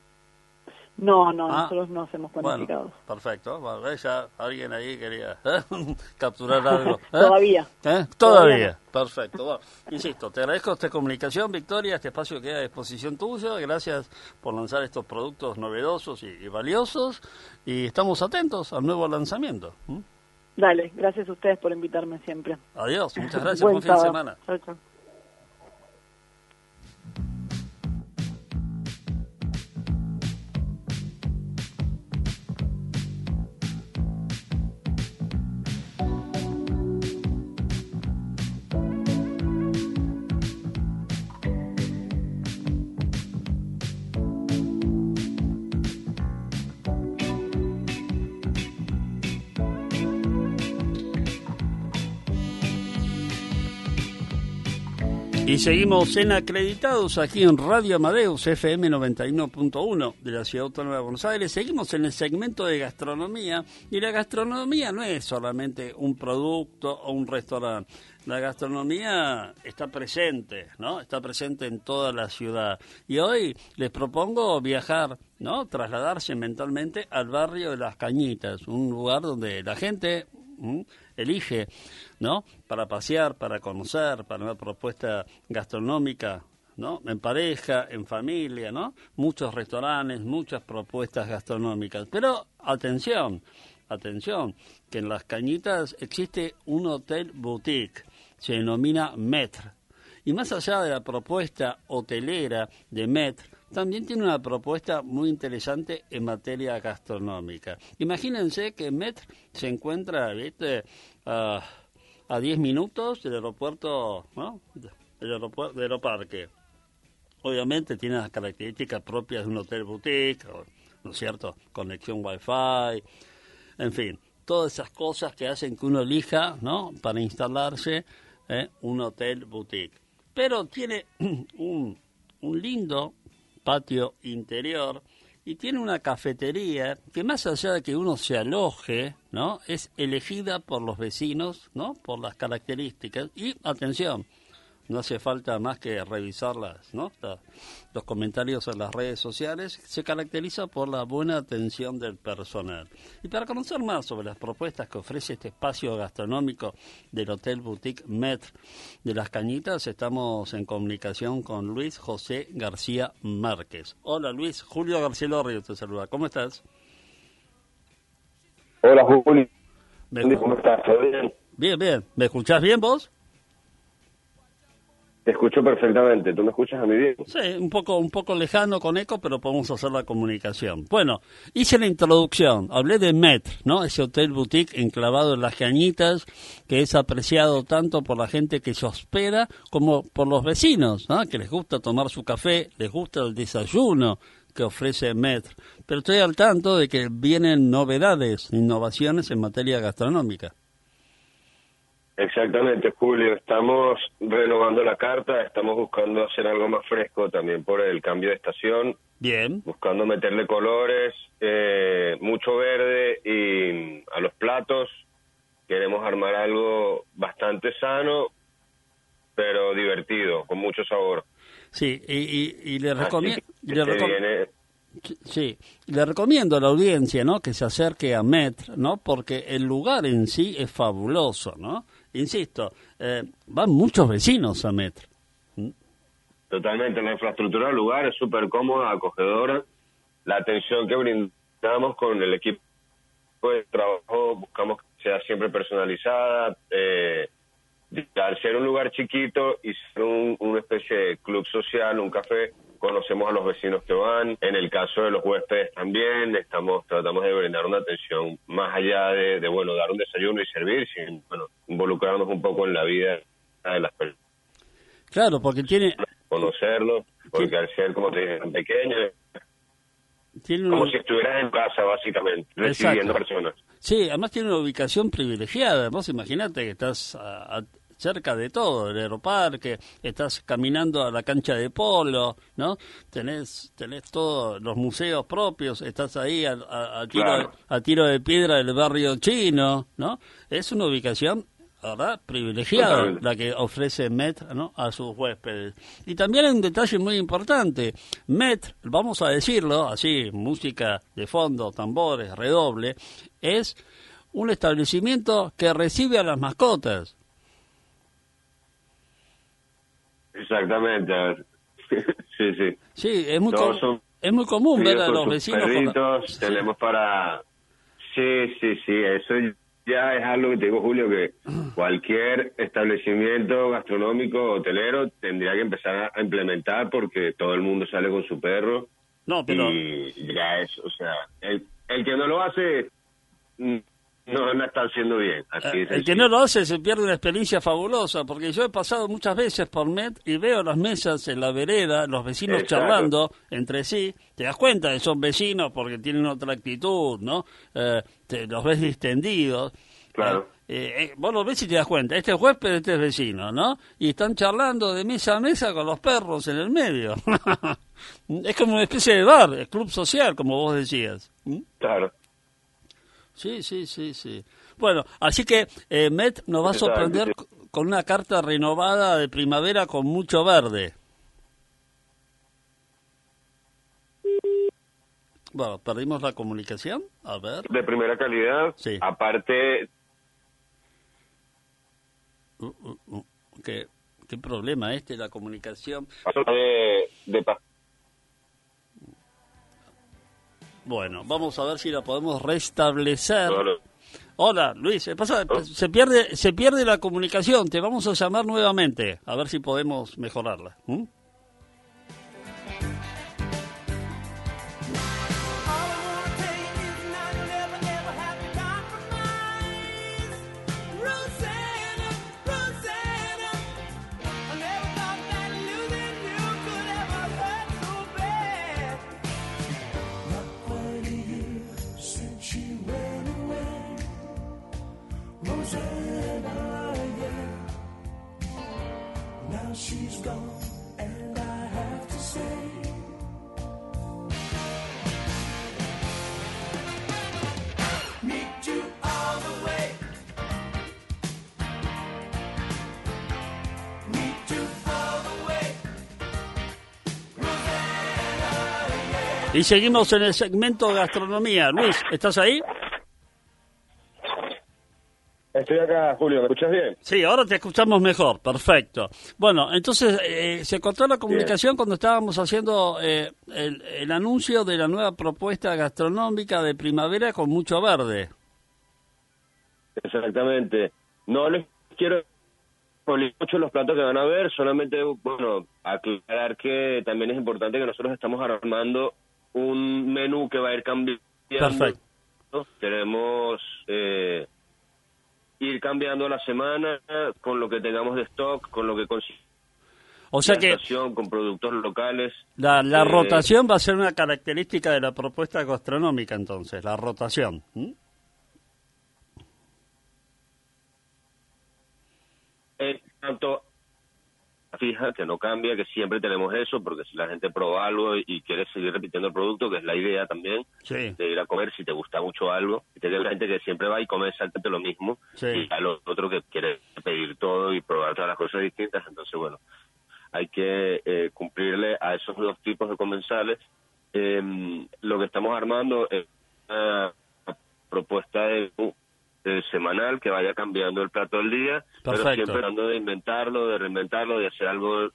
No, no, Ah, nosotros no hacemos panificados. Bueno, perfecto. Bueno, eh, ya alguien ahí quería ¿eh? capturar algo. ¿eh? Todavía. ¿Eh? Todavía. Todavía Perfecto. Bueno, insisto, te agradezco esta comunicación, Victoria, este espacio que hay a disposición tuya. Gracias por lanzar estos productos novedosos y, y valiosos. Y estamos atentos al nuevo lanzamiento. ¿Mm? Dale, gracias a ustedes por invitarme siempre. Adiós, muchas gracias. Buen Buen fin de sábado. semana. Chau, chau. Y seguimos en Acreditados aquí en Radio Amadeus F M noventa y uno punto uno de la Ciudad Autónoma de Buenos Aires. Seguimos en el segmento de gastronomía y la gastronomía no es solamente un producto o un restaurante. La gastronomía está presente, ¿no? Está presente en toda la ciudad. Y hoy les propongo viajar, ¿no? Trasladarse mentalmente al barrio de Las Cañitas, un lugar donde la gente ¿Mm? elige, ¿no? Para pasear, para conocer, para una propuesta gastronómica, ¿no? En pareja, en familia, ¿no? Muchos restaurantes, muchas propuestas gastronómicas. Pero atención, atención, que en Las Cañitas existe un hotel boutique, se denomina Metr. Y más allá de la propuesta hotelera de Metr, también tiene una propuesta muy interesante en materia gastronómica. Imagínense que Metr se encuentra, ¿viste? Uh, a diez minutos del aeropuerto, ¿no? Del aeropuerto, del aeroparque. Obviamente tiene las características propias de un hotel boutique, ¿no es cierto? Conexión Wi-Fi, en fin, todas esas cosas que hacen que uno elija, ¿no? Para instalarse ¿eh? un hotel boutique. Pero tiene un, un lindo patio interior y tiene una cafetería que, más allá de que uno se aloje, ¿no? Es elegida por los vecinos, ¿no? Por las características. Y, atención, no hace falta más que revisar las, ¿no? La, los comentarios en las redes sociales. Se caracteriza por la buena atención del personal. Y para conocer más sobre las propuestas que ofrece este espacio gastronómico del Hotel Boutique Maître de Las Cañitas, estamos en comunicación con Luis José García Márquez. Hola Luis, Julio García Lorrio te saluda. ¿Cómo estás? Hola Julio. Me... ¿Cómo estás? ¿Todo bien? Bien, bien. ¿Me escuchás bien vos? Te escucho perfectamente. ¿Tú me escuchas a mí bien? Sí, un poco, un poco lejano con eco, pero podemos hacer la comunicación. Bueno, hice la introducción. Hablé de Maître, ¿no? Ese hotel boutique enclavado en Las Cañitas, que es apreciado tanto por la gente que se hospeda como por los vecinos, ¿no? Que les gusta tomar su café, les gusta el desayuno que ofrece Maître. Pero estoy al tanto de que vienen novedades, innovaciones en materia gastronómica. Exactamente, Julio. Estamos renovando la carta, estamos buscando hacer algo más fresco también por el cambio de estación. Bien. Buscando meterle colores, eh, mucho verde y a los platos. Queremos armar algo bastante sano, pero divertido, con mucho sabor. Sí, y, y, y le recomiendo... Le recom viene... Sí, le recomiendo a la audiencia, ¿no?, que se acerque a Maître, ¿no?, porque el lugar en sí es fabuloso, ¿no? Insisto, eh, van muchos vecinos a Maître. ¿Mm? Totalmente, la infraestructura del lugar es súper cómoda, acogedora. La atención que brindamos con el equipo de trabajo, buscamos que sea siempre personalizada. Eh, al ser un lugar chiquito y ser un, una especie de club social, un café, conocemos a los vecinos que van. En el caso de los huéspedes también, estamos tratamos de brindar una atención más allá de, de bueno, dar un desayuno y servir, sin, bueno, involucrarnos un poco en la vida de las personas. Claro, porque tiene... Conocerlos, porque ¿Qué? Al ser, como te dije, tan pequeño, tiene una... como si estuvieras en casa, básicamente, recibiendo Exacto. personas. Sí, además tiene una ubicación privilegiada. Vos imaginate que estás a, a, cerca de todo, el aeroparque, estás caminando a la cancha de polo, ¿no? Tenés tenés todos los museos propios, estás ahí a, a, a, tiro, claro. a tiro de piedra del barrio chino, ¿no? Es una ubicación, ¿verdad?, privilegiada, Totalmente. La que ofrece Maître, ¿no?, a sus huéspedes. Y también hay un detalle muy importante. Maître, vamos a decirlo así, música de fondo, tambores, redoble, es un establecimiento que recibe a las mascotas. Exactamente. Sí, sí. Sí, es muy, com son, es muy común ver a los vecinos. Perritos, con... tenemos para... Sí, sí, sí, eso ya es algo que te digo, Julio, que cualquier establecimiento gastronómico, hotelero, tendría que empezar a implementar, porque todo el mundo sale con su perro. No, pero... Y ya es, o sea, el, el que no lo hace... No, no está haciendo bien. Así eh, el que no lo hace se pierde una experiencia fabulosa, porque yo he pasado muchas veces por Met y veo las mesas en la vereda, los vecinos Exacto. charlando entre sí. Te das cuenta que son vecinos porque tienen otra actitud, ¿no? Eh, te, los ves distendidos. Claro. Eh, eh, vos los ves y te das cuenta, este es huésped, este es vecino, ¿no? Y están charlando de mesa a mesa con los perros en el medio. Es como una especie de bar, el club social, como vos decías. ¿Mm? Claro. Sí, sí, sí, sí. Bueno, así que eh, Met nos va a sorprender sí. con una carta renovada de primavera con mucho verde. Bueno, perdimos la comunicación. A ver. De primera calidad. Sí. Aparte... Uh, uh, uh, ¿qué, ¿Qué problema este, la comunicación? De... de Bueno, vamos a ver si la podemos restablecer. Hola, Hola Luis, pasa, se pierde se pierde la comunicación, te vamos a llamar nuevamente, a ver si podemos mejorarla. ¿Mm? She's gone and Y seguimos en el segmento gastronomía. Luis, ¿estás ahí? Estoy acá, Julio, ¿me escuchas bien? Sí, ahora te escuchamos mejor, perfecto. Bueno, entonces eh, se cortó la comunicación bien. Cuando estábamos haciendo eh, el, el anuncio de la nueva propuesta gastronómica de primavera con mucho verde. Exactamente. No les quiero poner mucho los platos que van a ver, solamente, bueno, aclarar que también es importante que nosotros estamos armando un menú que va a ir cambiando. Perfecto. Queremos eh, ir cambiando la semana con lo que tengamos de stock, con lo que consigamos. O sea que con productos locales. La, la eh, rotación va a ser una característica de la propuesta gastronómica, entonces, la rotación. ¿Mm? En tanto, fija que no cambia, que siempre tenemos eso, porque si la gente prueba algo y, y quiere seguir repitiendo el producto, que es la idea también, sí. de ir a comer si te gusta mucho algo, y te queda gente que siempre va y come exactamente lo mismo, sí. y al otro que quiere pedir todo y probar todas las cosas distintas, entonces bueno, hay que eh, cumplirle a esos dos tipos de comensales. Eh, lo que estamos armando es una propuesta de... Eh, semanal, que vaya cambiando el plato del día, Perfecto. Pero siempre tratando de inventarlo, de reinventarlo, de hacer algo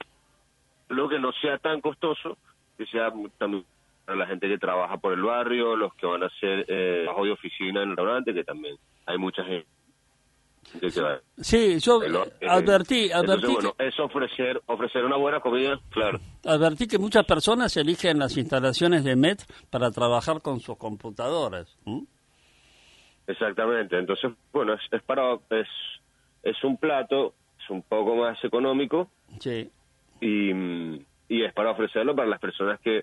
lo que no sea tan costoso, que sea también para la gente que trabaja por el barrio, los que van a hacer eh, trabajo de oficina en el restaurante, que también hay mucha gente que se va. Sí, yo el, advertí, advertí entonces, bueno, es ofrecer, ofrecer una buena comida, claro. Advertí que muchas personas eligen las instalaciones de Met para trabajar con sus computadoras. ¿Mm? Exactamente, entonces, bueno, es, es para es es un plato, es un poco más económico, sí. y, y es para ofrecerlo para las personas que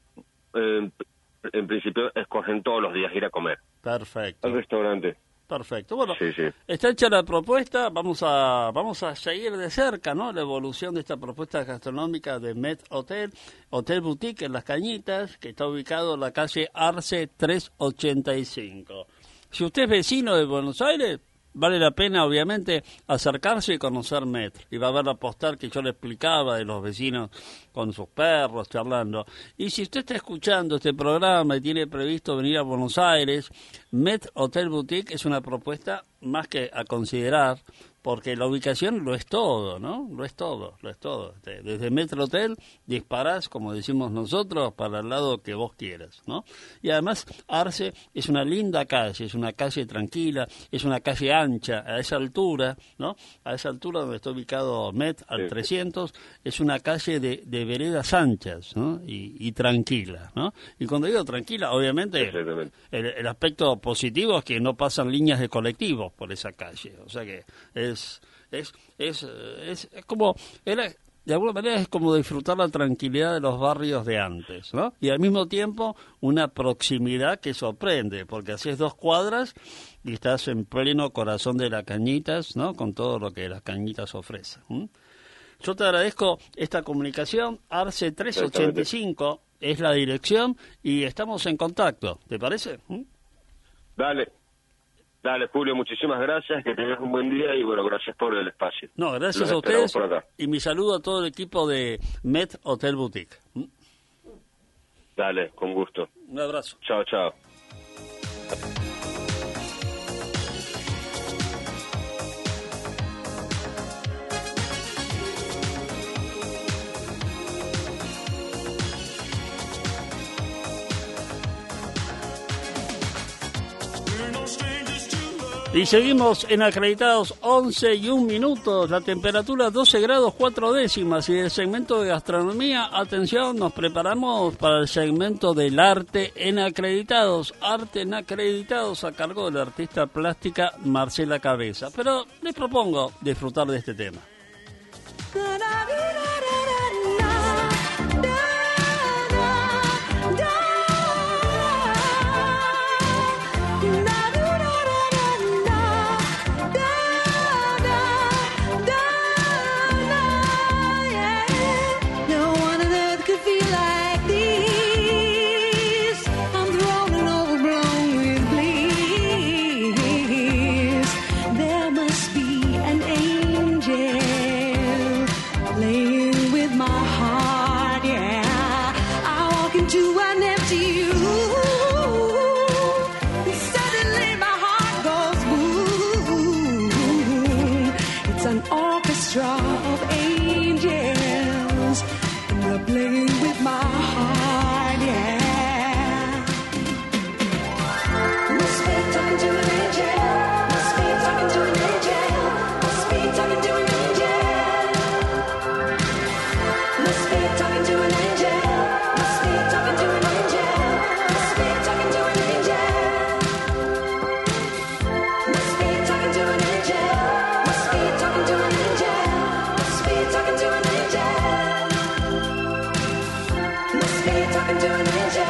eh, en principio escogen todos los días ir a comer. Perfecto. Al restaurante. Perfecto. Bueno, sí, sí. Está hecha la propuesta, vamos a vamos a seguir de cerca, ¿no? La evolución de esta propuesta gastronómica de Met Hotel, Hotel Boutique en Las Cañitas, que está ubicado en la calle Arce trescientos ochenta y cinco. Si usted es vecino de Buenos Aires, vale la pena, obviamente, acercarse y conocer Met. Y va a ver la postal que yo le explicaba de los vecinos con sus perros, charlando. Y si usted está escuchando este programa y tiene previsto venir a Buenos Aires, Met Hotel Boutique es una propuesta más que a considerar, porque la ubicación lo es todo, ¿no? Lo es todo, lo es todo. Desde Metro Hotel disparás, como decimos nosotros, para el lado que vos quieras, ¿no? Y además, Arce es una linda calle, es una calle tranquila, es una calle ancha, a esa altura, ¿no? A esa altura donde está ubicado Met, al sí. trescientos, es una calle de, de veredas anchas, ¿no? Y, y tranquila, ¿no? Y cuando digo tranquila, obviamente, el, el aspecto positivo es que no pasan líneas de colectivos por esa calle, o sea que es Es, es, es, es como, era, de alguna manera es como disfrutar la tranquilidad de los barrios de antes, ¿no? Y al mismo tiempo una proximidad que sorprende, porque haces dos cuadras y estás en pleno corazón de Las Cañitas, ¿no? Con todo lo que Las Cañitas ofrecen. ¿Mm? Yo te agradezco esta comunicación. Arce trescientos ochenta y cinco es la dirección y estamos en contacto, ¿te parece? ¿Mm? Dale. Dale, Julio, muchísimas gracias, que tengas un buen día y, bueno, gracias por el espacio. No, gracias a ustedes y mi saludo a todo el equipo de Met Hotel Boutique. ¿Mm? Dale, con gusto. Un abrazo. Chao, chao. Y seguimos en Acreditados, once y un minutos, la temperatura doce grados cuatro décimas. Y el segmento de gastronomía, atención, nos preparamos para el segmento del arte en Acreditados. Arte en Acreditados a cargo de la artista plástica Marcela Cabeza. Pero les propongo disfrutar de este tema. There must be an angel to you. Suddenly my heart goes boom. It's an orchestra of angels, and they're playing with my heart, yeah. Must be talking to an angel. Must be talking to an angel. Must be talking to an angel. Must be talking to an angel. Must be talking to an angel. Must be talking to an angel. Must be talking to an angel. Must be talking to an angel. Must be talking to an angel. Must be talking to an angel. Must be talking to an angel.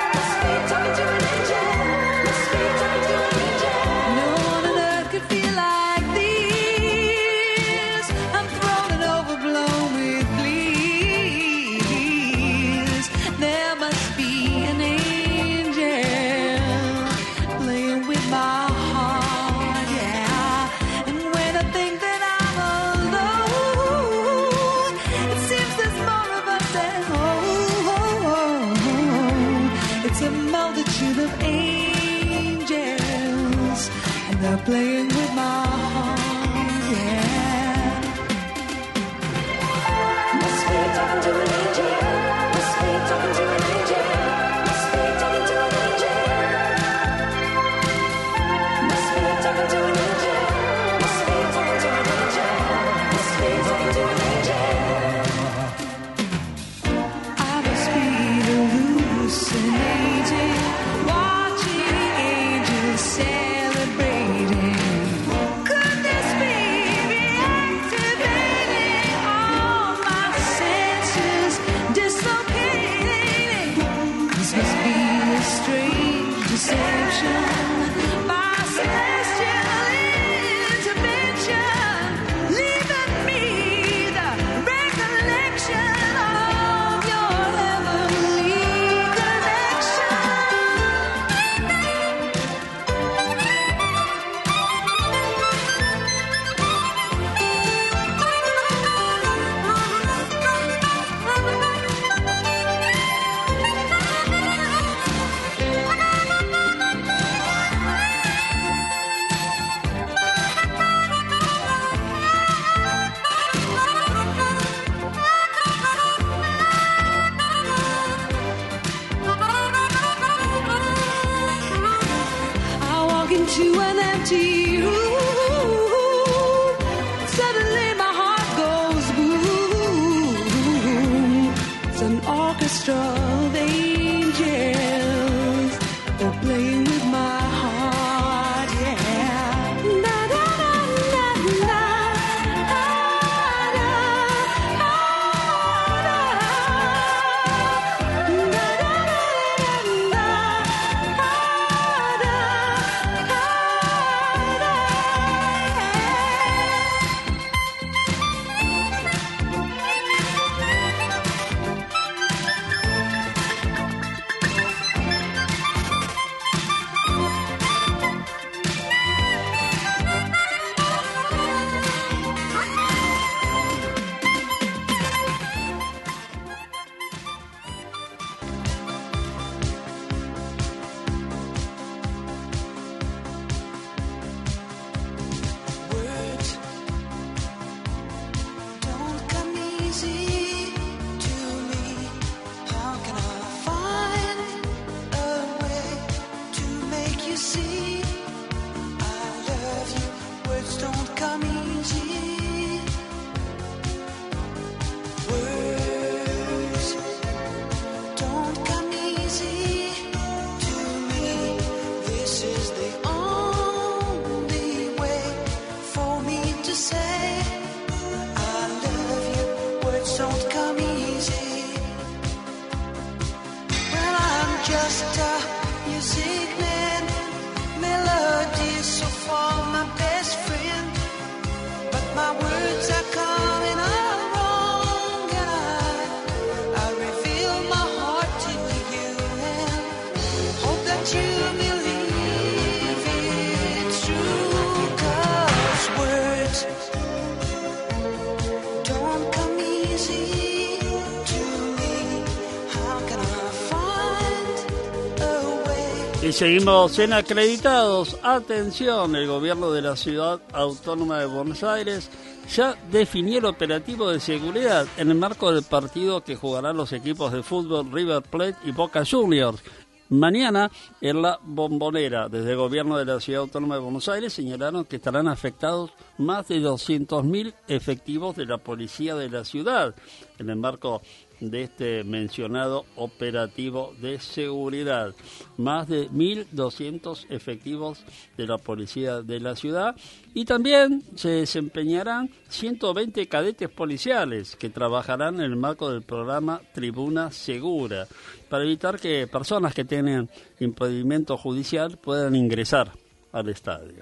Must be talking to an angel. No one on earth could feel like this. I'm thrown and overblown with bliss. There must be an angel playing with my heart, yeah. And when I think that I'm alone, it seems there's more of us at home. It's a multitude of angels, and they're playing with my heart, yeah. Must be talking to an angel. Must be talking to an angel. Must be talking to an angel. Must be talking to an angel. Must be talking to an angel. Must be talking to an angel. I must be hallucinating, watching angels celebrating. Could this be reactivating all my senses, dislocating? This must be a strange deception by celestial intervention, leaving me the recollection of your heavenly connection. I walk into an empty room. Suddenly my heart goes boom. It's an orchestra of angels, they're playing with my heart, yeah. Na, na, na, na, na. Ah, na, ah, na. Na, na, na, na, na. Ah, na, ah, na. Words don't come easy to me. How can I find a way to make you see I love you? Words don't come easy. Words don't come easy to me. This is the only way for me to say I love you. Words don't come easy. Well, I'm just a music man, melodies so far my best friend, but my words are coming out wrong, and I, I reveal my heart to you and hope that you believe it's true, 'cause words don't come easy to me. How can I find Y seguimos en acreditados. Atención, el gobierno de la Ciudad Autónoma de Buenos Aires ya definió el operativo de seguridad en el marco del partido que jugarán los equipos de fútbol River Plate y Boca Juniors mañana en la Bombonera. Desde el gobierno de la Ciudad Autónoma de Buenos Aires señalaron que estarán afectados más de doscientos mil efectivos de la policía de la ciudad en el marco de este mencionado operativo de seguridad. Más de mil doscientos efectivos de la policía de la ciudad, y también se desempeñarán ciento veinte cadetes policiales que trabajarán en el marco del programa Tribuna Segura para evitar que personas que tienen impedimento judicial puedan ingresar al estadio.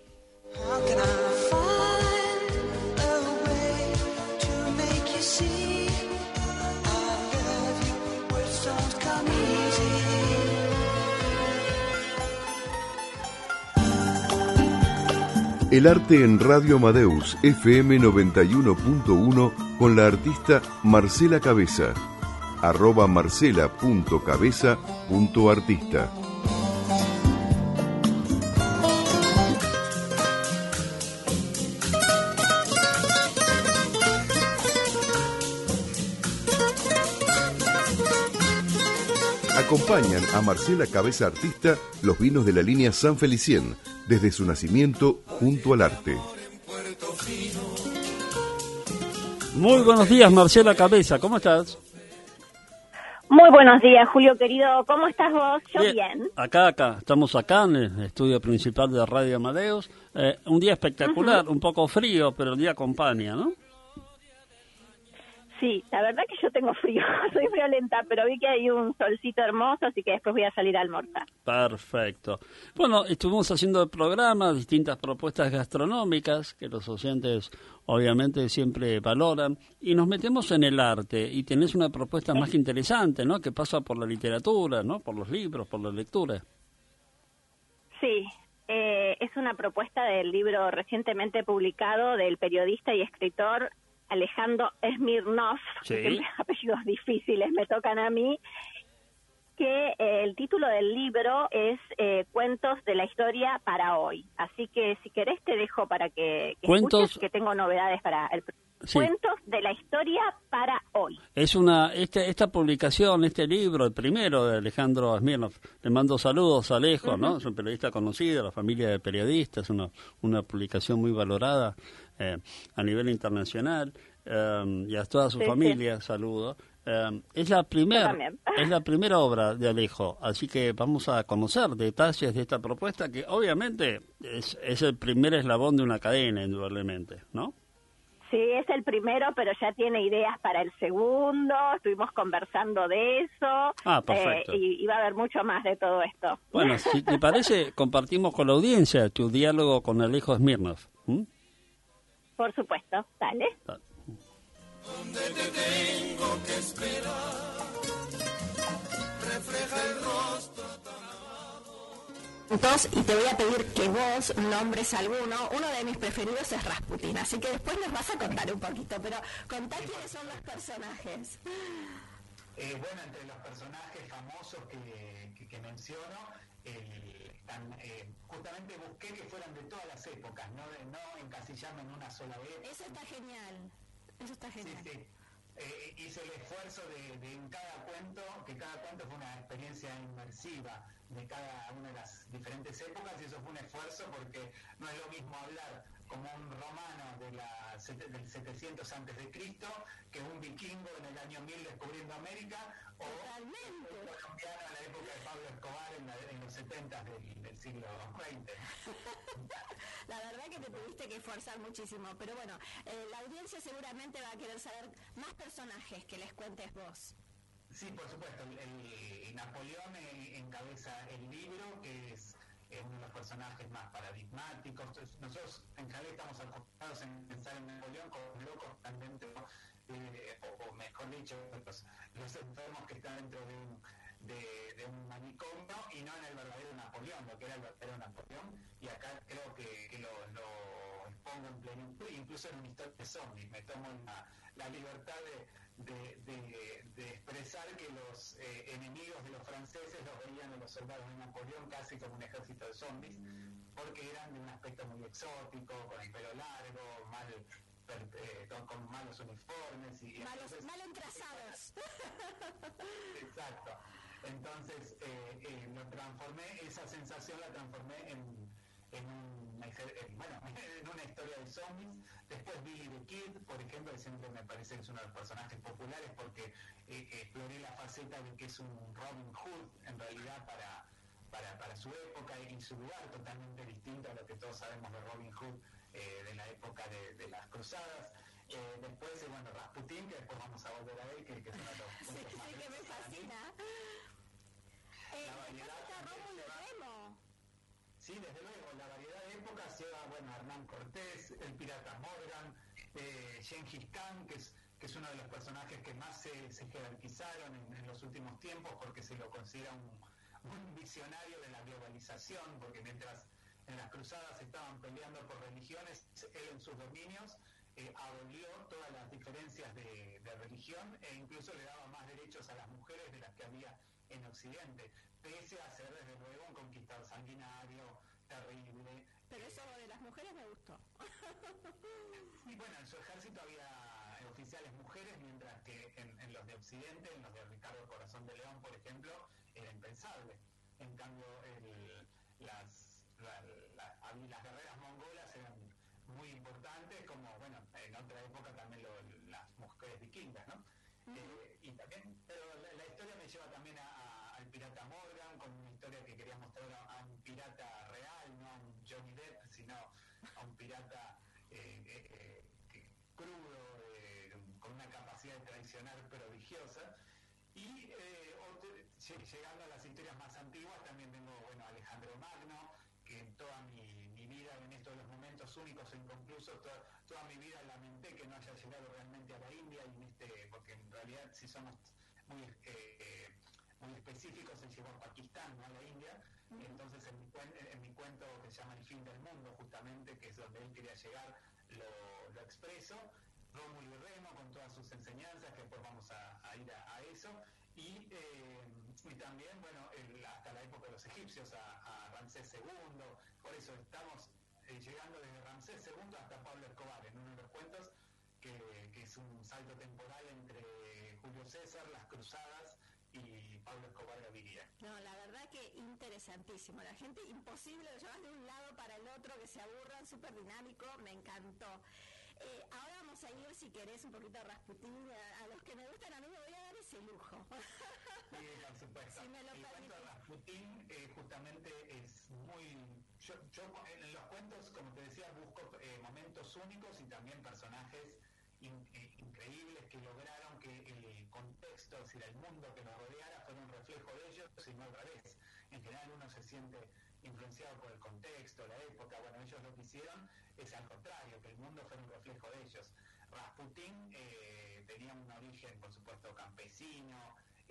El arte en Radio Amadeus F M noventa y uno punto uno con la artista Marcela Cabeza. Arroba marcela punto cabeza punto artista. Acompañan a Marcela Cabeza Artista los vinos de la línea San Felicien, desde su nacimiento junto al arte. Muy buenos días, Marcela Cabeza, ¿cómo estás? Muy buenos días, Julio querido, ¿cómo estás vos? Yo bien. bien. Acá, acá, estamos acá en el estudio principal de Radio Amadeus. Eh, un día espectacular, uh-huh. Un poco frío, pero el día acompaña, ¿no? Sí, la verdad que yo tengo frío, soy violenta, pero vi que hay un solcito hermoso, así que después voy a salir a almorzar. Perfecto. Bueno, estuvimos haciendo el programa, distintas propuestas gastronómicas que los oyentes obviamente siempre valoran, y nos metemos en el arte, y tenés una propuesta sí. más que interesante, ¿no? Que pasa por la literatura, ¿no? Por los libros, por la lectura. Sí, eh, es una propuesta del libro recientemente publicado del periodista y escritor Alejandro Smirnov, sí. que siempre apellidos difíciles me tocan a mí, que eh, el título del libro es eh, Cuentos de la Historia para Hoy. Así que si querés te dejo para que, que Cuentos... escuches, que tengo novedades para el sí. Cuentos de la Historia para Hoy. Es una este, esta publicación, este libro, el primero de Alejandro Smirnov. Le mando saludos a Alejo, uh-huh. ¿no? Es un periodista conocido, la familia de periodistas, una una publicación muy valorada eh, a nivel internacional, eh, y a toda su sí, familia, sí. saludo. Eh, es la primera es la primera obra de Alejo, así que vamos a conocer detalles de esta propuesta que obviamente es, es el primer eslabón de una cadena, indudablemente, ¿no? Sí, es el primero, pero ya tiene ideas para el segundo, estuvimos conversando de eso, ah, perfecto. Eh, y, y va a haber mucho más de todo esto. Bueno, si te parece, compartimos con la audiencia tu diálogo con Alejo Smirnov. ¿Mm? Por supuesto, dale. dale. Donde te tengo que esperar, refleja el rostro tan amado. Entonces, y te voy a pedir que vos nombres alguno. Uno de mis preferidos es Rasputin, así que después nos vas a contar un poquito, pero contá quiénes son los personajes. Eh, bueno, entre los personajes famosos que, que, que menciono, eh, tan, eh, justamente busqué que fueran de todas las épocas, no, de, no encasillarme en una sola época. Eso está genial. Eso está genial. Sí, sí. Eh, hice el esfuerzo de, de en cada cuento, que cada cuento fue una experiencia inmersiva de cada una de las diferentes épocas, y eso fue un esfuerzo porque no es lo mismo hablar como un romano de la, del setecientos antes de Cristo que un vikingo en el año mil descubriendo América, o Totalmente. un colombiano en la época de Pablo Escobar en, la, en los setenta del, del siglo veinte. La verdad que te tuviste que esforzar muchísimo, pero bueno, eh, la audiencia seguramente va a querer saber más personajes que les cuentes vos. Sí, por supuesto, el, el Napoleón encabeza el libro, que es eh, uno de los personajes más paradigmáticos. Nosotros en Calais estamos acostumbrados en pensar en Napoleón como locos están dentro, eh, o, o mejor dicho, los, los enfermos que están dentro de un, de, de un manicomio, y no en el verdadero Napoleón, lo que era el verdadero Napoleón, y acá creo que, que lo, lo pongo en plenitud, incluso en una historia de zombies, me tomo la, la libertad de, de, de, de expresar que los eh, enemigos de los franceses los veían a los soldados de Napoleón casi como un ejército de zombies, porque eran de un aspecto muy exótico, con el pelo largo, mal, per, eh, con, con malos uniformes y malos, entonces, mal entrazados. Exacto. Entonces eh, eh, lo transformé, esa sensación la transformé en, en, un, en, bueno, en una historia de zombies. Después Billy the Kid, por ejemplo, que siempre me parece que es uno de los personajes populares porque eh, exploré la faceta de que es un Robin Hood en realidad para, para, para su época y su lugar, totalmente distinto a lo que todos sabemos de Robin Hood eh, de la época de, de las cruzadas. Eh, después, eh, bueno, Rasputín, que después vamos a volver a él, que, que es uno de los puntos sí, más sí, que me fascina. Eh, la variedad está Rómulo y Remo. Sí, desde luego, la variedad de épocas lleva, bueno, Hernán Cortés, el pirata Morgan, eh, Gengis Khan, que es, que es uno de los personajes que más se, se jerarquizaron en, en los últimos tiempos porque se lo considera un, un visionario de la globalización, porque mientras en las cruzadas estaban peleando por religiones, él en sus dominios eh, abolió todas las diferencias de, de religión e incluso le daba más derechos a las mujeres de las que había en Occidente, pese a ser desde luego un conquistador sanguinario, terrible. Pero eso de las mujeres me gustó. Y bueno, en su ejército había oficiales mujeres, mientras que en, en los de Occidente, en los de Ricardo Corazón de León, por ejemplo, era impensable. En cambio, el, las, la, la, las guerreras mongolas eran muy importantes, como, bueno, en otra época también lo, las mujeres vikingas, ¿no? Eh, y también, pero la, la historia me lleva también a, a, al pirata Morgan, con una historia que quería mostrar a, a un pirata real, no a un Johnny Depp, sino a un pirata eh, eh, eh, crudo, eh, con una capacidad de traicionar prodigiosa. Y eh, otro, llegando a las historias más antiguas, también tengo, bueno, Alejandro Magno, que en toda mi, mi vida, en estos los momentos únicos e inconclusos, toda, toda mi vida lamenté que no haya llegado realmente a la India, y en este, porque en realidad si somos muy, eh, muy específicos, se llegó a Pakistán, no a la India. Uh-huh. Entonces en mi, en mi cuento que se llama El fin del mundo, justamente, que es donde él quería llegar, lo, lo expreso. Rómulo y Remo, con todas sus enseñanzas, que después vamos a, a ir a, a eso, y, eh, y también, bueno, el, hasta la época de los egipcios, a, a Ramsés segundo, por eso estamos eh, llegando desde Ramsés segundo hasta Pablo Escobar, en uno de los cuentos, que, que es un salto temporal entre Julio César, las cruzadas, y Pablo Escobar Gaviria. No, la verdad que interesantísimo. La gente imposible, lo llevas de un lado para el otro, que se aburran, súper dinámico, me encantó. Eh, ahora vamos a ir, si querés, un poquito a Rasputín. A, a los que me gustan a mí me voy a dar ese lujo. Sí, por supuesto. Si me lo el cuento de Rasputín eh, justamente es muy... Yo, yo en los cuentos, como te decía, busco eh, momentos únicos y también personajes In, eh, increíbles que lograron que el contexto, es decir, el mundo que nos rodeara fuera un reflejo de ellos y no al revés. En general uno se siente influenciado por el contexto, la época. Bueno, ellos lo que hicieron es al contrario, que el mundo fuera un reflejo de ellos. Rasputín eh, tenía un origen, por supuesto, campesino,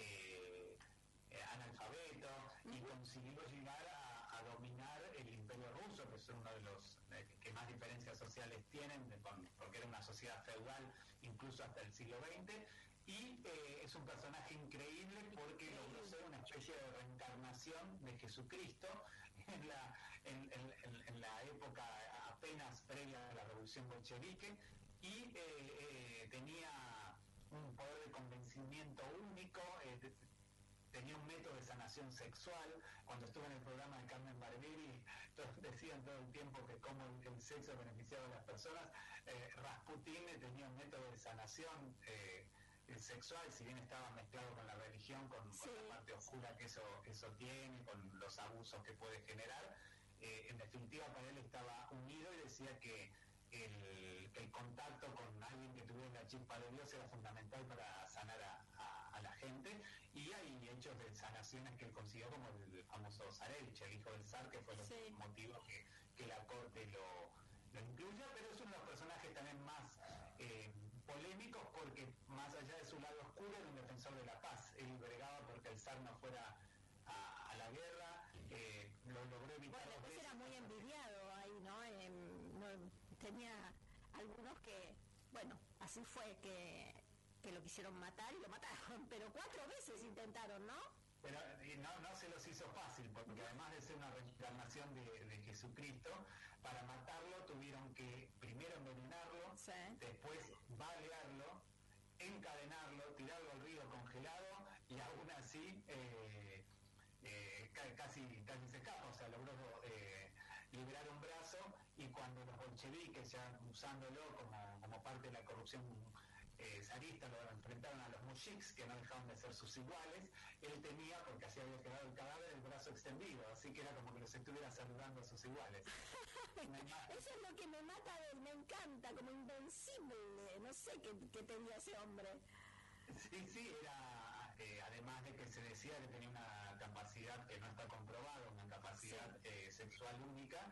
eh, Eh, analfabeto, y consiguió llegar a, a dominar el imperio ruso, que es uno de los eh, que más diferencias sociales tienen, de, con, porque era una sociedad feudal incluso hasta el siglo veinte, y eh, es un personaje increíble porque logró ser una especie de reencarnación de Jesucristo en la, en, en, en la época apenas previa a la revolución bolchevique, y eh, eh, tenía un poder de convencimiento único. eh, de, Tenía un método de sanación sexual. Cuando estuve en el programa de Carmen Barbieri, todos decían todo el tiempo que cómo el, el sexo beneficiaba a las personas. Eh, Rasputín tenía un método de sanación eh, sexual, si bien estaba mezclado con la religión, con, sí. con la parte oscura que eso, eso tiene, con los abusos que puede generar. Eh, en definitiva, para él estaba unido y decía que El, el contacto con alguien que tuviera la chispa de Dios era fundamental para sanar a, a, a la gente, y hay hechos de sanaciones que él consiguió, como el famoso Zarevich, el hijo del zar, que fue el sí. motivo que, que la corte lo, lo incluya, pero es uno de los personajes también más eh, polémicos, porque más allá de su lado oscuro era un defensor de la paz. Él bregaba porque el zar no fuera A, a la guerra, eh, lo logró evitar. Bueno, después era muy envidiado ahí, ¿no? Eh, no tenía algunos que, bueno, así fue, que, que lo quisieron matar y lo mataron, pero cuatro veces intentaron, ¿no? Pero y no, no se los hizo fácil, porque además de ser una reencarnación de, de Jesucristo, para matarlo tuvieron que primero envenenarlo, sí. después balearlo, encadenarlo, tirarlo al río congelado, y aún así eh, eh, casi, casi se escapa, o sea, logró eh, liberar un brazo, y cuando los bolcheviques, ya usándolo como, como parte de la corrupción eh, zarista, lo enfrentaron a los mushiks, que no dejaban de ser sus iguales, él tenía, porque así había quedado el cadáver, el brazo extendido, así que era como que los estuviera saludando a sus iguales. Eso es lo que me mata de él, me encanta, como invencible, no sé qué, qué tenía ese hombre. Sí, sí, era, eh, además de que se decía que tenía una capacidad que no está comprobada, una capacidad sí. eh, sexual única,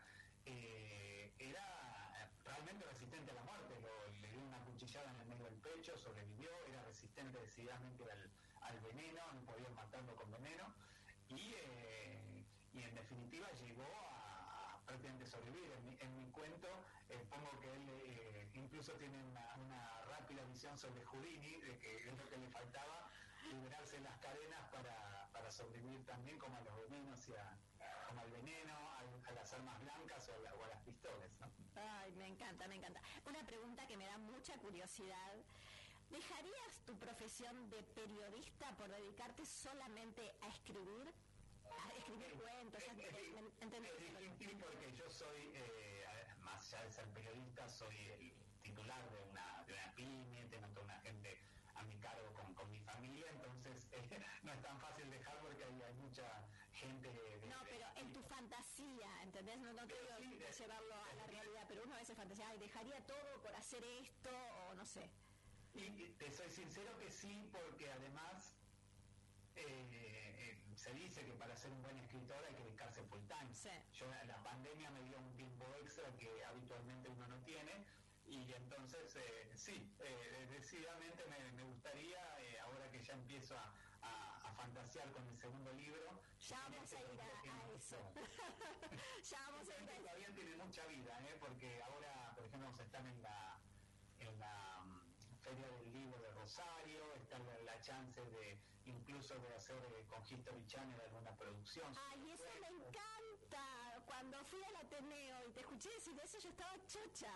eh, era realmente resistente a la muerte, lo, le dio una cuchillada en el medio del pecho, sobrevivió, era resistente decididamente al, al veneno, no podían matarlo con veneno, y, eh, y en definitiva llegó a, a prácticamente sobrevivir. En mi, en mi cuento eh, pongo que él eh, incluso tiene una, una rápida visión sobre Houdini, de que es lo que le faltaba, liberarse las cadenas para, para sobrevivir también como a los venenos y a, como al veneno, a, a las armas blancas o a, la, o a las pistolas, ¿no? Ay, me encanta, me encanta. Una pregunta que me da mucha curiosidad. ¿Dejarías tu profesión de periodista por dedicarte solamente a escribir? A escribir cuentos, eh, eh, ¿entendés? Es difícil porque yo soy, eh, más allá de ser periodista, soy el titular de una, de una pyme, tengo toda una gente a mi cargo con, con mi familia, entonces eh, no es tan fácil dejar porque hay, hay mucha gente... De, de, no, pero de, en tu fantasía, ¿entendés? No, no quiero sí, de, llevarlo a la realidad, pero uno a veces fantasía, ay, dejaría todo por hacer esto, o no sé. Y te soy sincero que sí, porque además eh, eh, se dice que para ser un buen escritor hay que dedicarse full time. Sí. Yo, la pandemia me dio un tiempo extra que habitualmente uno no tiene, y entonces eh, sí, eh, decididamente me, me gustaría, eh, ahora que ya empiezo a, a, a fantasear con el segundo libro, ya vamos a ir a, a eso. Ya vamos a ir a eso. Todavía tiene mucha vida, ¿eh? Porque ahora, por ejemplo, vamos a estar en la en la um, Feria del Libro de Rosario, está la, la chance de incluso de hacer eh, con History Channel alguna producción. Ay, eso me encanta. Cuando fui al Ateneo y te escuché decir eso, yo estaba chocha.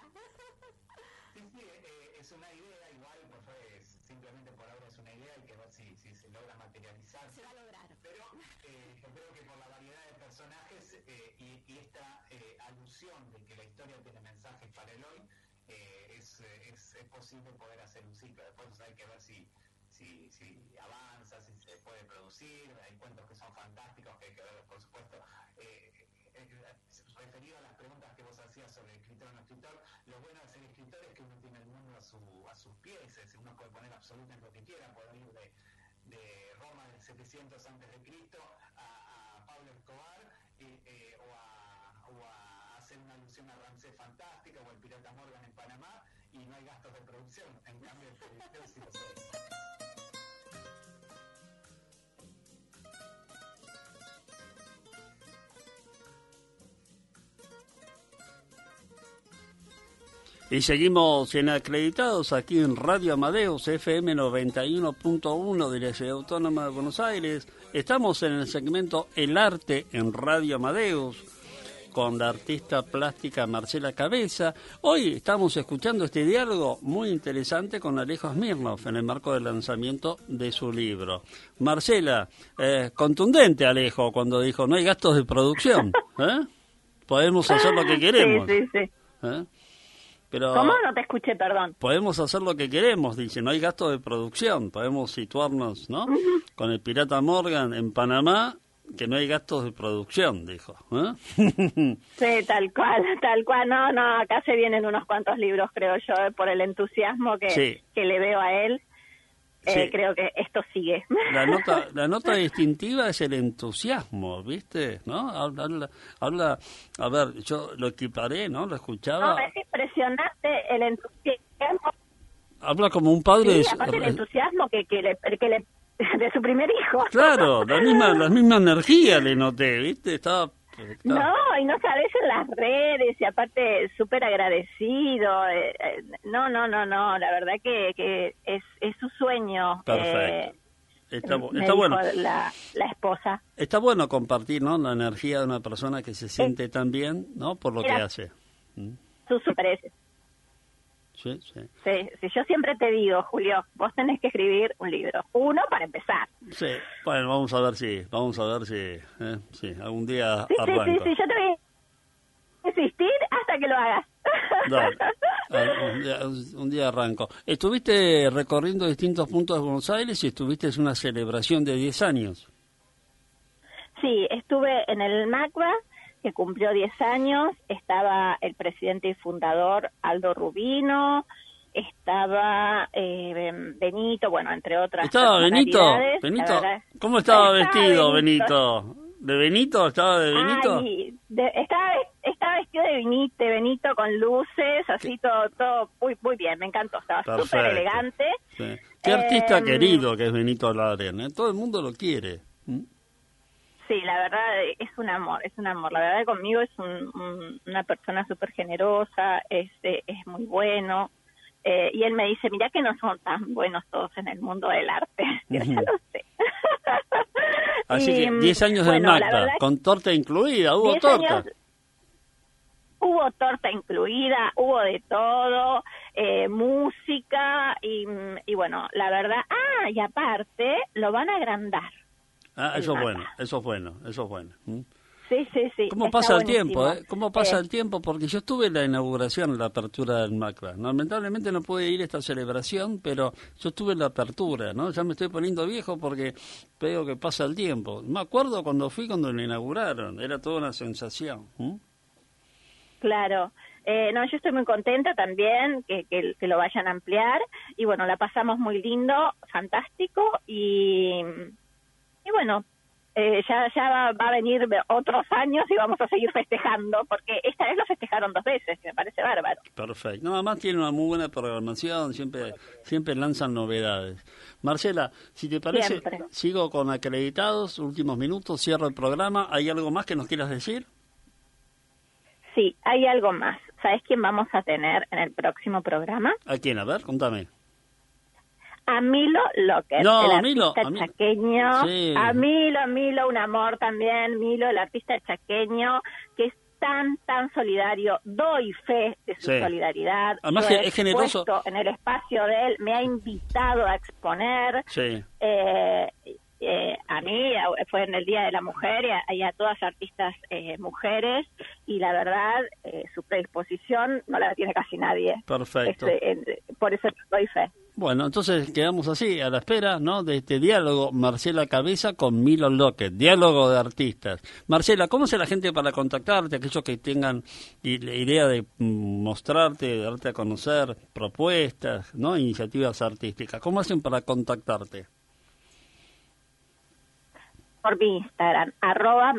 Sí, sí, eh, es una idea, igual, pues fue simplemente por ahora es una idea, hay que ver si, si se logra materializar. Se va a lograr. Pero eh, yo creo que por la variedad de personajes eh, y, y esta eh, alusión de que la historia tiene mensajes para el hoy, eh, es, es, es posible poder hacer un ciclo. Después hay que ver si, si, si avanza, si se puede producir. Hay cuentos que son fantásticos que hay que ver, por supuesto. Eh, referido a las preguntas que vos hacías sobre escritor o no escritor, lo bueno de ser escritor es que uno tiene el mundo a, su, a sus pies, es decir, uno puede poner absolutamente lo que quiera, puede ir de, de Roma del setecientos antes de Cristo a, a Pablo Escobar eh, eh, o, a, o a hacer una alusión a Ramsés Fantástica o al pirata Morgan en Panamá, y no hay gastos de producción. En cambio el periodista sí lo sabe. Y seguimos en Acreditados aquí en Radio Amadeus F M noventa y uno punto uno de la Ciudad Autónoma de Buenos Aires. Estamos en el segmento El Arte en Radio Amadeus con la artista plástica Marcela Cabeza. Hoy estamos escuchando este diálogo muy interesante con Alejo Smirnoff en el marco del lanzamiento de su libro. Marcela, eh, contundente Alejo cuando dijo no hay gastos de producción. ¿Eh? Podemos hacer lo que queremos. Sí, sí, sí. ¿Eh? Pero ¿cómo? No te escuché, perdón. Podemos hacer lo que queremos, dice, no hay gasto de producción, podemos situarnos, ¿no? Uh-huh. Con el pirata Morgan en Panamá, que no hay gastos de producción, dijo. ¿Eh? Sí, tal cual, tal cual. No, no, acá se vienen unos cuantos libros, creo yo, por el entusiasmo que, sí. que le veo a él. Eh, sí. Creo que esto sigue. La nota, la nota distintiva es el entusiasmo, ¿viste? ¿No? Habla, habla, habla, a ver, yo lo equiparé, ¿no? Lo escuchaba. No, es impresionante el entusiasmo. Habla como un padre. Sí, aparte el entusiasmo que, que, le, que le, de su primer hijo. Claro, la misma, la misma energía le noté, ¿viste? Estaba No, y no sabes en las redes, y aparte súper agradecido. Eh, eh, no, no, no, no, la verdad que, que es, es su sueño. Perfecto. Eh, Está, me está dijo bueno. La, la esposa. Está bueno compartir, ¿no? La energía de una persona que se siente es, tan bien, ¿no? Por lo mira, que hace. ¿Mm? Su super. Sí, sí. Sí, sí, yo siempre te digo, Julio, vos tenés que escribir un libro. Uno para empezar. Sí, bueno, vamos a ver si, vamos a ver si, eh, sí, algún día sí, arranco. Sí, sí, sí, yo te voy a insistir hasta que lo hagas. Dale. Ah, un, día, un día arranco. Estuviste recorriendo distintos puntos de Buenos Aires y estuviste en una celebración de diez años. Sí, estuve en el MACBA, que cumplió diez años, estaba el presidente y fundador Aldo Rubino, estaba eh, Benito, bueno, entre otras. ¿Estaba Benito? Benito. Verdad, ¿cómo estaba, estaba vestido Benito? Benito? ¿De Benito? ¿Estaba de Benito? Ay, de, estaba, estaba vestido de Benito, de Benito con luces, así todo, todo muy, muy bien, me encantó, estaba súper elegante. Sí. Qué artista eh, querido que es Benito Ladrén, ¿eh? Todo el mundo lo quiere. ¿Mm? Sí, la verdad es un amor, es un amor. La verdad conmigo es un, un, una persona súper generosa, es, es muy bueno. Eh, y él me dice, mira que no son tan buenos todos en el mundo del arte. Yo ya lo sé. Así y, que diez años bueno, del MACBA, con torta incluida, hubo torta. Años, hubo torta incluida, hubo de todo, eh, música y, y bueno, la verdad, ah, y aparte lo van a agrandar. Ah, eso es bueno, eso es bueno, eso es bueno. ¿Mm? Sí, sí, sí. ¿Cómo pasa el tiempo, eh? ¿Cómo pasa eh. el tiempo? Porque yo estuve en la inauguración, en la apertura del MACBA. Lamentablemente no pude ir a esta celebración, pero yo estuve en la apertura, ¿no? Ya me estoy poniendo viejo porque veo que pasa el tiempo. Me acuerdo cuando fui, cuando lo inauguraron, era toda una sensación. ¿Mm? Claro. Eh, no, yo estoy muy contenta también que, que, que lo vayan a ampliar. Y bueno, la pasamos muy lindo, fantástico y... Y bueno, eh, ya ya va, va a venir otros años y vamos a seguir festejando, porque esta vez lo festejaron dos veces, que me parece bárbaro. Perfecto. Nada más tiene una muy buena programación, siempre siempre lanzan novedades. Marcela, si te parece, siempre. Sigo con acreditados, últimos minutos, cierro el programa. ¿Hay algo más que nos quieras decir? Sí, hay algo más. ¿Sabes quién vamos a tener en el próximo programa? ¿A quién? A ver, contame. A Milo Locker, no, el Milo, artista a chaqueño. Sí. A Milo, Milo, un amor también. Milo, el artista chaqueño, que es tan, tan solidario. Doy fe de su sí. solidaridad. Además Lo que es generoso. En el espacio de él, me ha invitado a exponer. Sí. Eh, eh, a mí, fue en el Día de la Mujer, y a, y a todas las artistas eh, mujeres, y la verdad, eh, su predisposición no la tiene casi nadie. Perfecto. Este, eh, por eso doy fe. Bueno, entonces quedamos así, a la espera, ¿no?, de este diálogo Marcela Cabeza con Milo Locker, diálogo de artistas. Marcela, ¿cómo hace la gente para contactarte, aquellos que tengan la idea de mostrarte, de darte a conocer propuestas, ¿no?, iniciativas artísticas? ¿Cómo hacen para contactarte? Por mi Instagram, arroba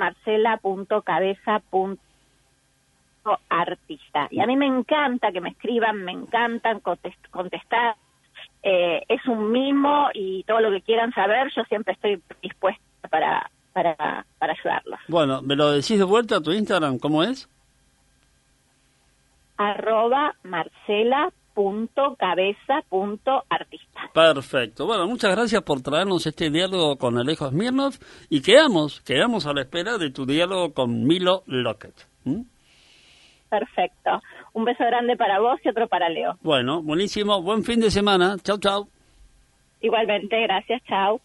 marcela.cabeza.artista. Y a mí me encanta que me escriban, me encantan contest- contestar. Eh, es un mimo y todo lo que quieran saber, yo siempre estoy dispuesta para, para, para ayudarlos. Bueno, ¿me lo decís de vuelta a tu Instagram? ¿Cómo es? Arroba marcela.cabeza.artista. Perfecto. Bueno, muchas gracias por traernos este diálogo con Alejo Smirnoff y quedamos, quedamos a la espera de tu diálogo con Milo Locker. ¿Mm? Perfecto. Un beso grande para vos y otro para Leo. Bueno, buenísimo. Buen fin de semana. Chau, chau. Igualmente, gracias. Chau.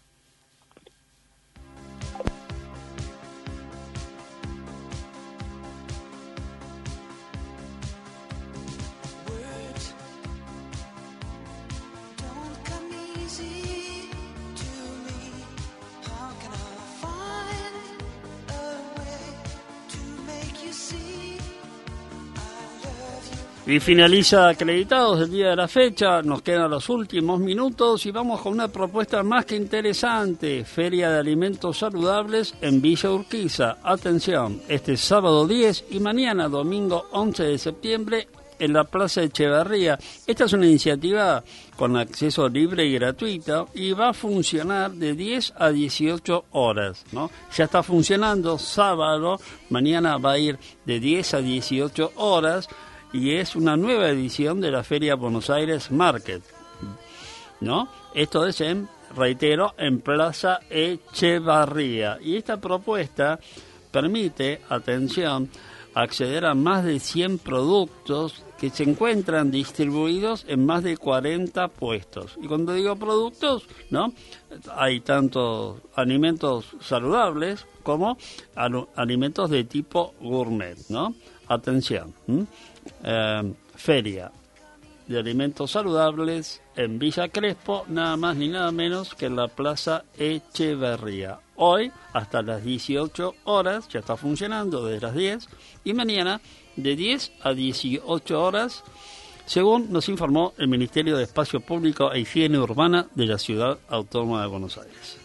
Y finaliza acreditados el día de la fecha, nos quedan los últimos minutos y vamos con una propuesta más que interesante, Feria de Alimentos Saludables en Villa Urquiza. Atención, este sábado diez y mañana domingo once de septiembre en la Plaza Echeverría. Esta es una iniciativa con acceso libre y gratuito y va a funcionar de diez a dieciocho horas, ¿no? Ya está funcionando sábado, mañana va a ir de diez a dieciocho horas y es una nueva edición de la Feria Buenos Aires Market, ¿no? Esto es en, reitero, en Plaza Echeverría. Y esta propuesta permite, atención, acceder a más de cien productos que se encuentran distribuidos en más de cuarenta puestos. Y cuando digo productos, ¿no? Hay tanto alimentos saludables como alimentos de tipo gourmet, ¿no? Atención, eh, feria de alimentos saludables en Villa Crespo, nada más ni nada menos que en la Plaza Echeverría. Hoy hasta las dieciocho horas, ya está funcionando desde las diez, y mañana de diez a dieciocho horas, según nos informó el Ministerio de Espacio Público e Higiene Urbana de la Ciudad Autónoma de Buenos Aires.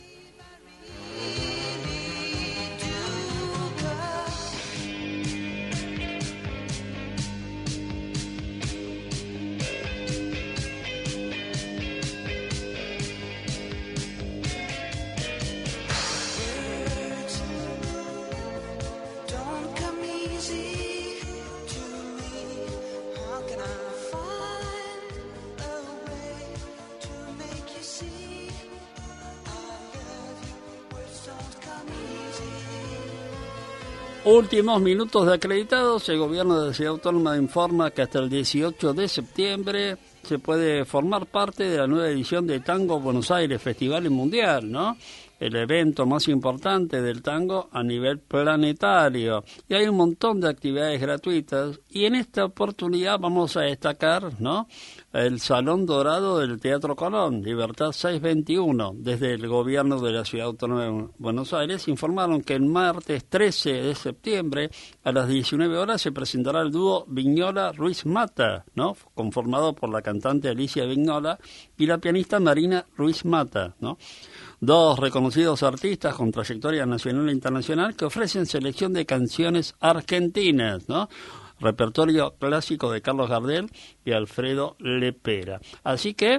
Últimos minutos de acreditados. El gobierno de la Ciudad Autónoma informa que hasta el dieciocho de septiembre se puede formar parte de la nueva edición de Tango Buenos Aires, Festival Mundial, ¿no? El evento más importante del tango a nivel planetario. Y hay un montón de actividades gratuitas. Y en esta oportunidad vamos a destacar, ¿no?, el Salón Dorado del Teatro Colón, Libertad seiscientos veintiuno. Desde el gobierno de la Ciudad Autónoma de Buenos Aires informaron que el martes trece de septiembre a las diecinueve horas se presentará el dúo Vignola-Ruiz Mata, ¿no?, conformado por la cantante Alicia Vignola y la pianista Marina Ruiz Mata, ¿no?, dos reconocidos artistas con trayectoria nacional e internacional que ofrecen selección de canciones argentinas, ¿no?, repertorio clásico de Carlos Gardel y Alfredo Lepera. Así que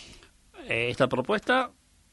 eh, esta propuesta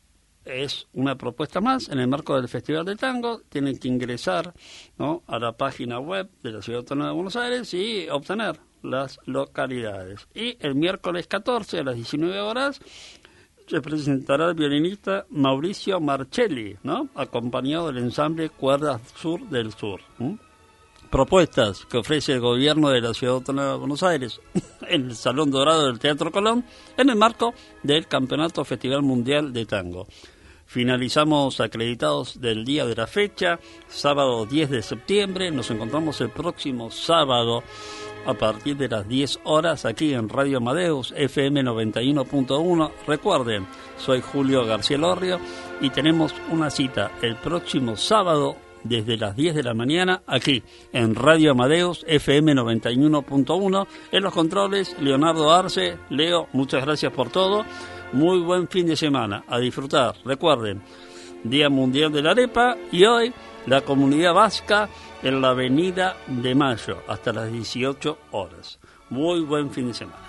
es una propuesta más en el marco del Festival de Tango. Tienen que ingresar, ¿no?, a la página web de la Ciudad Autónoma de Buenos Aires y obtener las localidades. Y el miércoles catorce a las diecinueve horas se presentará el violinista Mauricio Marchelli, ¿no?, acompañado del ensamble Cuerdas Sur del Sur. ¿Mm? Propuestas que ofrece el gobierno de la Ciudad Autónoma de Buenos Aires en el Salón Dorado del Teatro Colón en el marco del Campeonato Festival Mundial de Tango. Finalizamos acreditados del día de la fecha, sábado diez de septiembre. Nos encontramos el próximo sábado a partir de las diez horas aquí en Radio Amadeus F M noventa y uno punto uno. Recuerden, soy Julio García Lorrio y tenemos una cita el próximo sábado desde las diez de la mañana aquí en Radio Amadeus F M noventa y uno punto uno. En los controles, Leonardo Arce. Leo, muchas gracias por todo. Muy buen fin de semana. A disfrutar. Recuerden, Día Mundial de la Arepa y hoy la comunidad vasca en la Avenida de Mayo hasta las dieciocho horas. Muy buen fin de semana.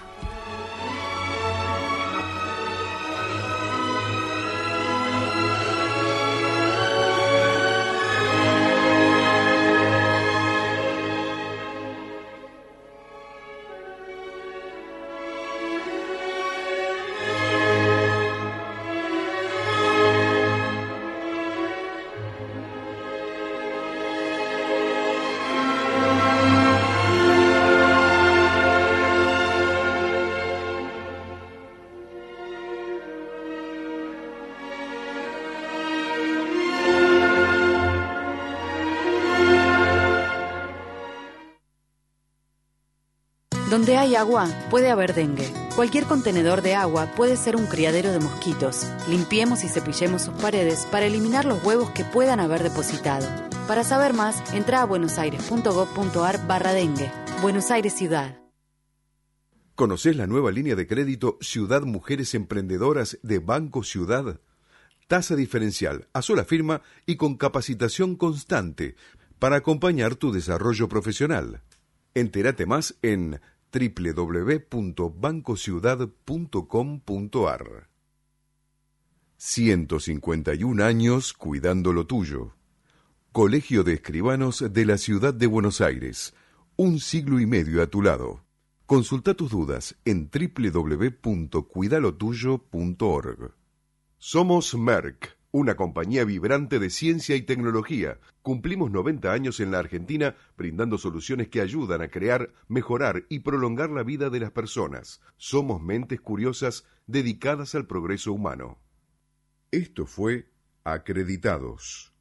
Donde hay agua, puede haber dengue. Cualquier contenedor de agua puede ser un criadero de mosquitos. Limpiemos y cepillemos sus paredes para eliminar los huevos que puedan haber depositado. Para saber más, entra a buenosaires.gov.ar barra dengue. Buenos Aires Ciudad. ¿Conocés la nueva línea de crédito Ciudad Mujeres Emprendedoras de Banco Ciudad? Tasa diferencial, a sola firma y con capacitación constante para acompañar tu desarrollo profesional. Entérate más en doble u doble u doble u punto banco ciudad punto com punto a r. ciento cincuenta y un años cuidando lo tuyo. Colegio de Escribanos de la Ciudad de Buenos Aires. Un siglo y medio a tu lado. Consulta tus dudas en doble u doble u doble u punto cuidalotuyo punto org. Somos Merck, una compañía vibrante de ciencia y tecnología. Cumplimos noventa años en la Argentina brindando soluciones que ayudan a crear, mejorar y prolongar la vida de las personas. Somos mentes curiosas dedicadas al progreso humano. Esto fue Acreditados.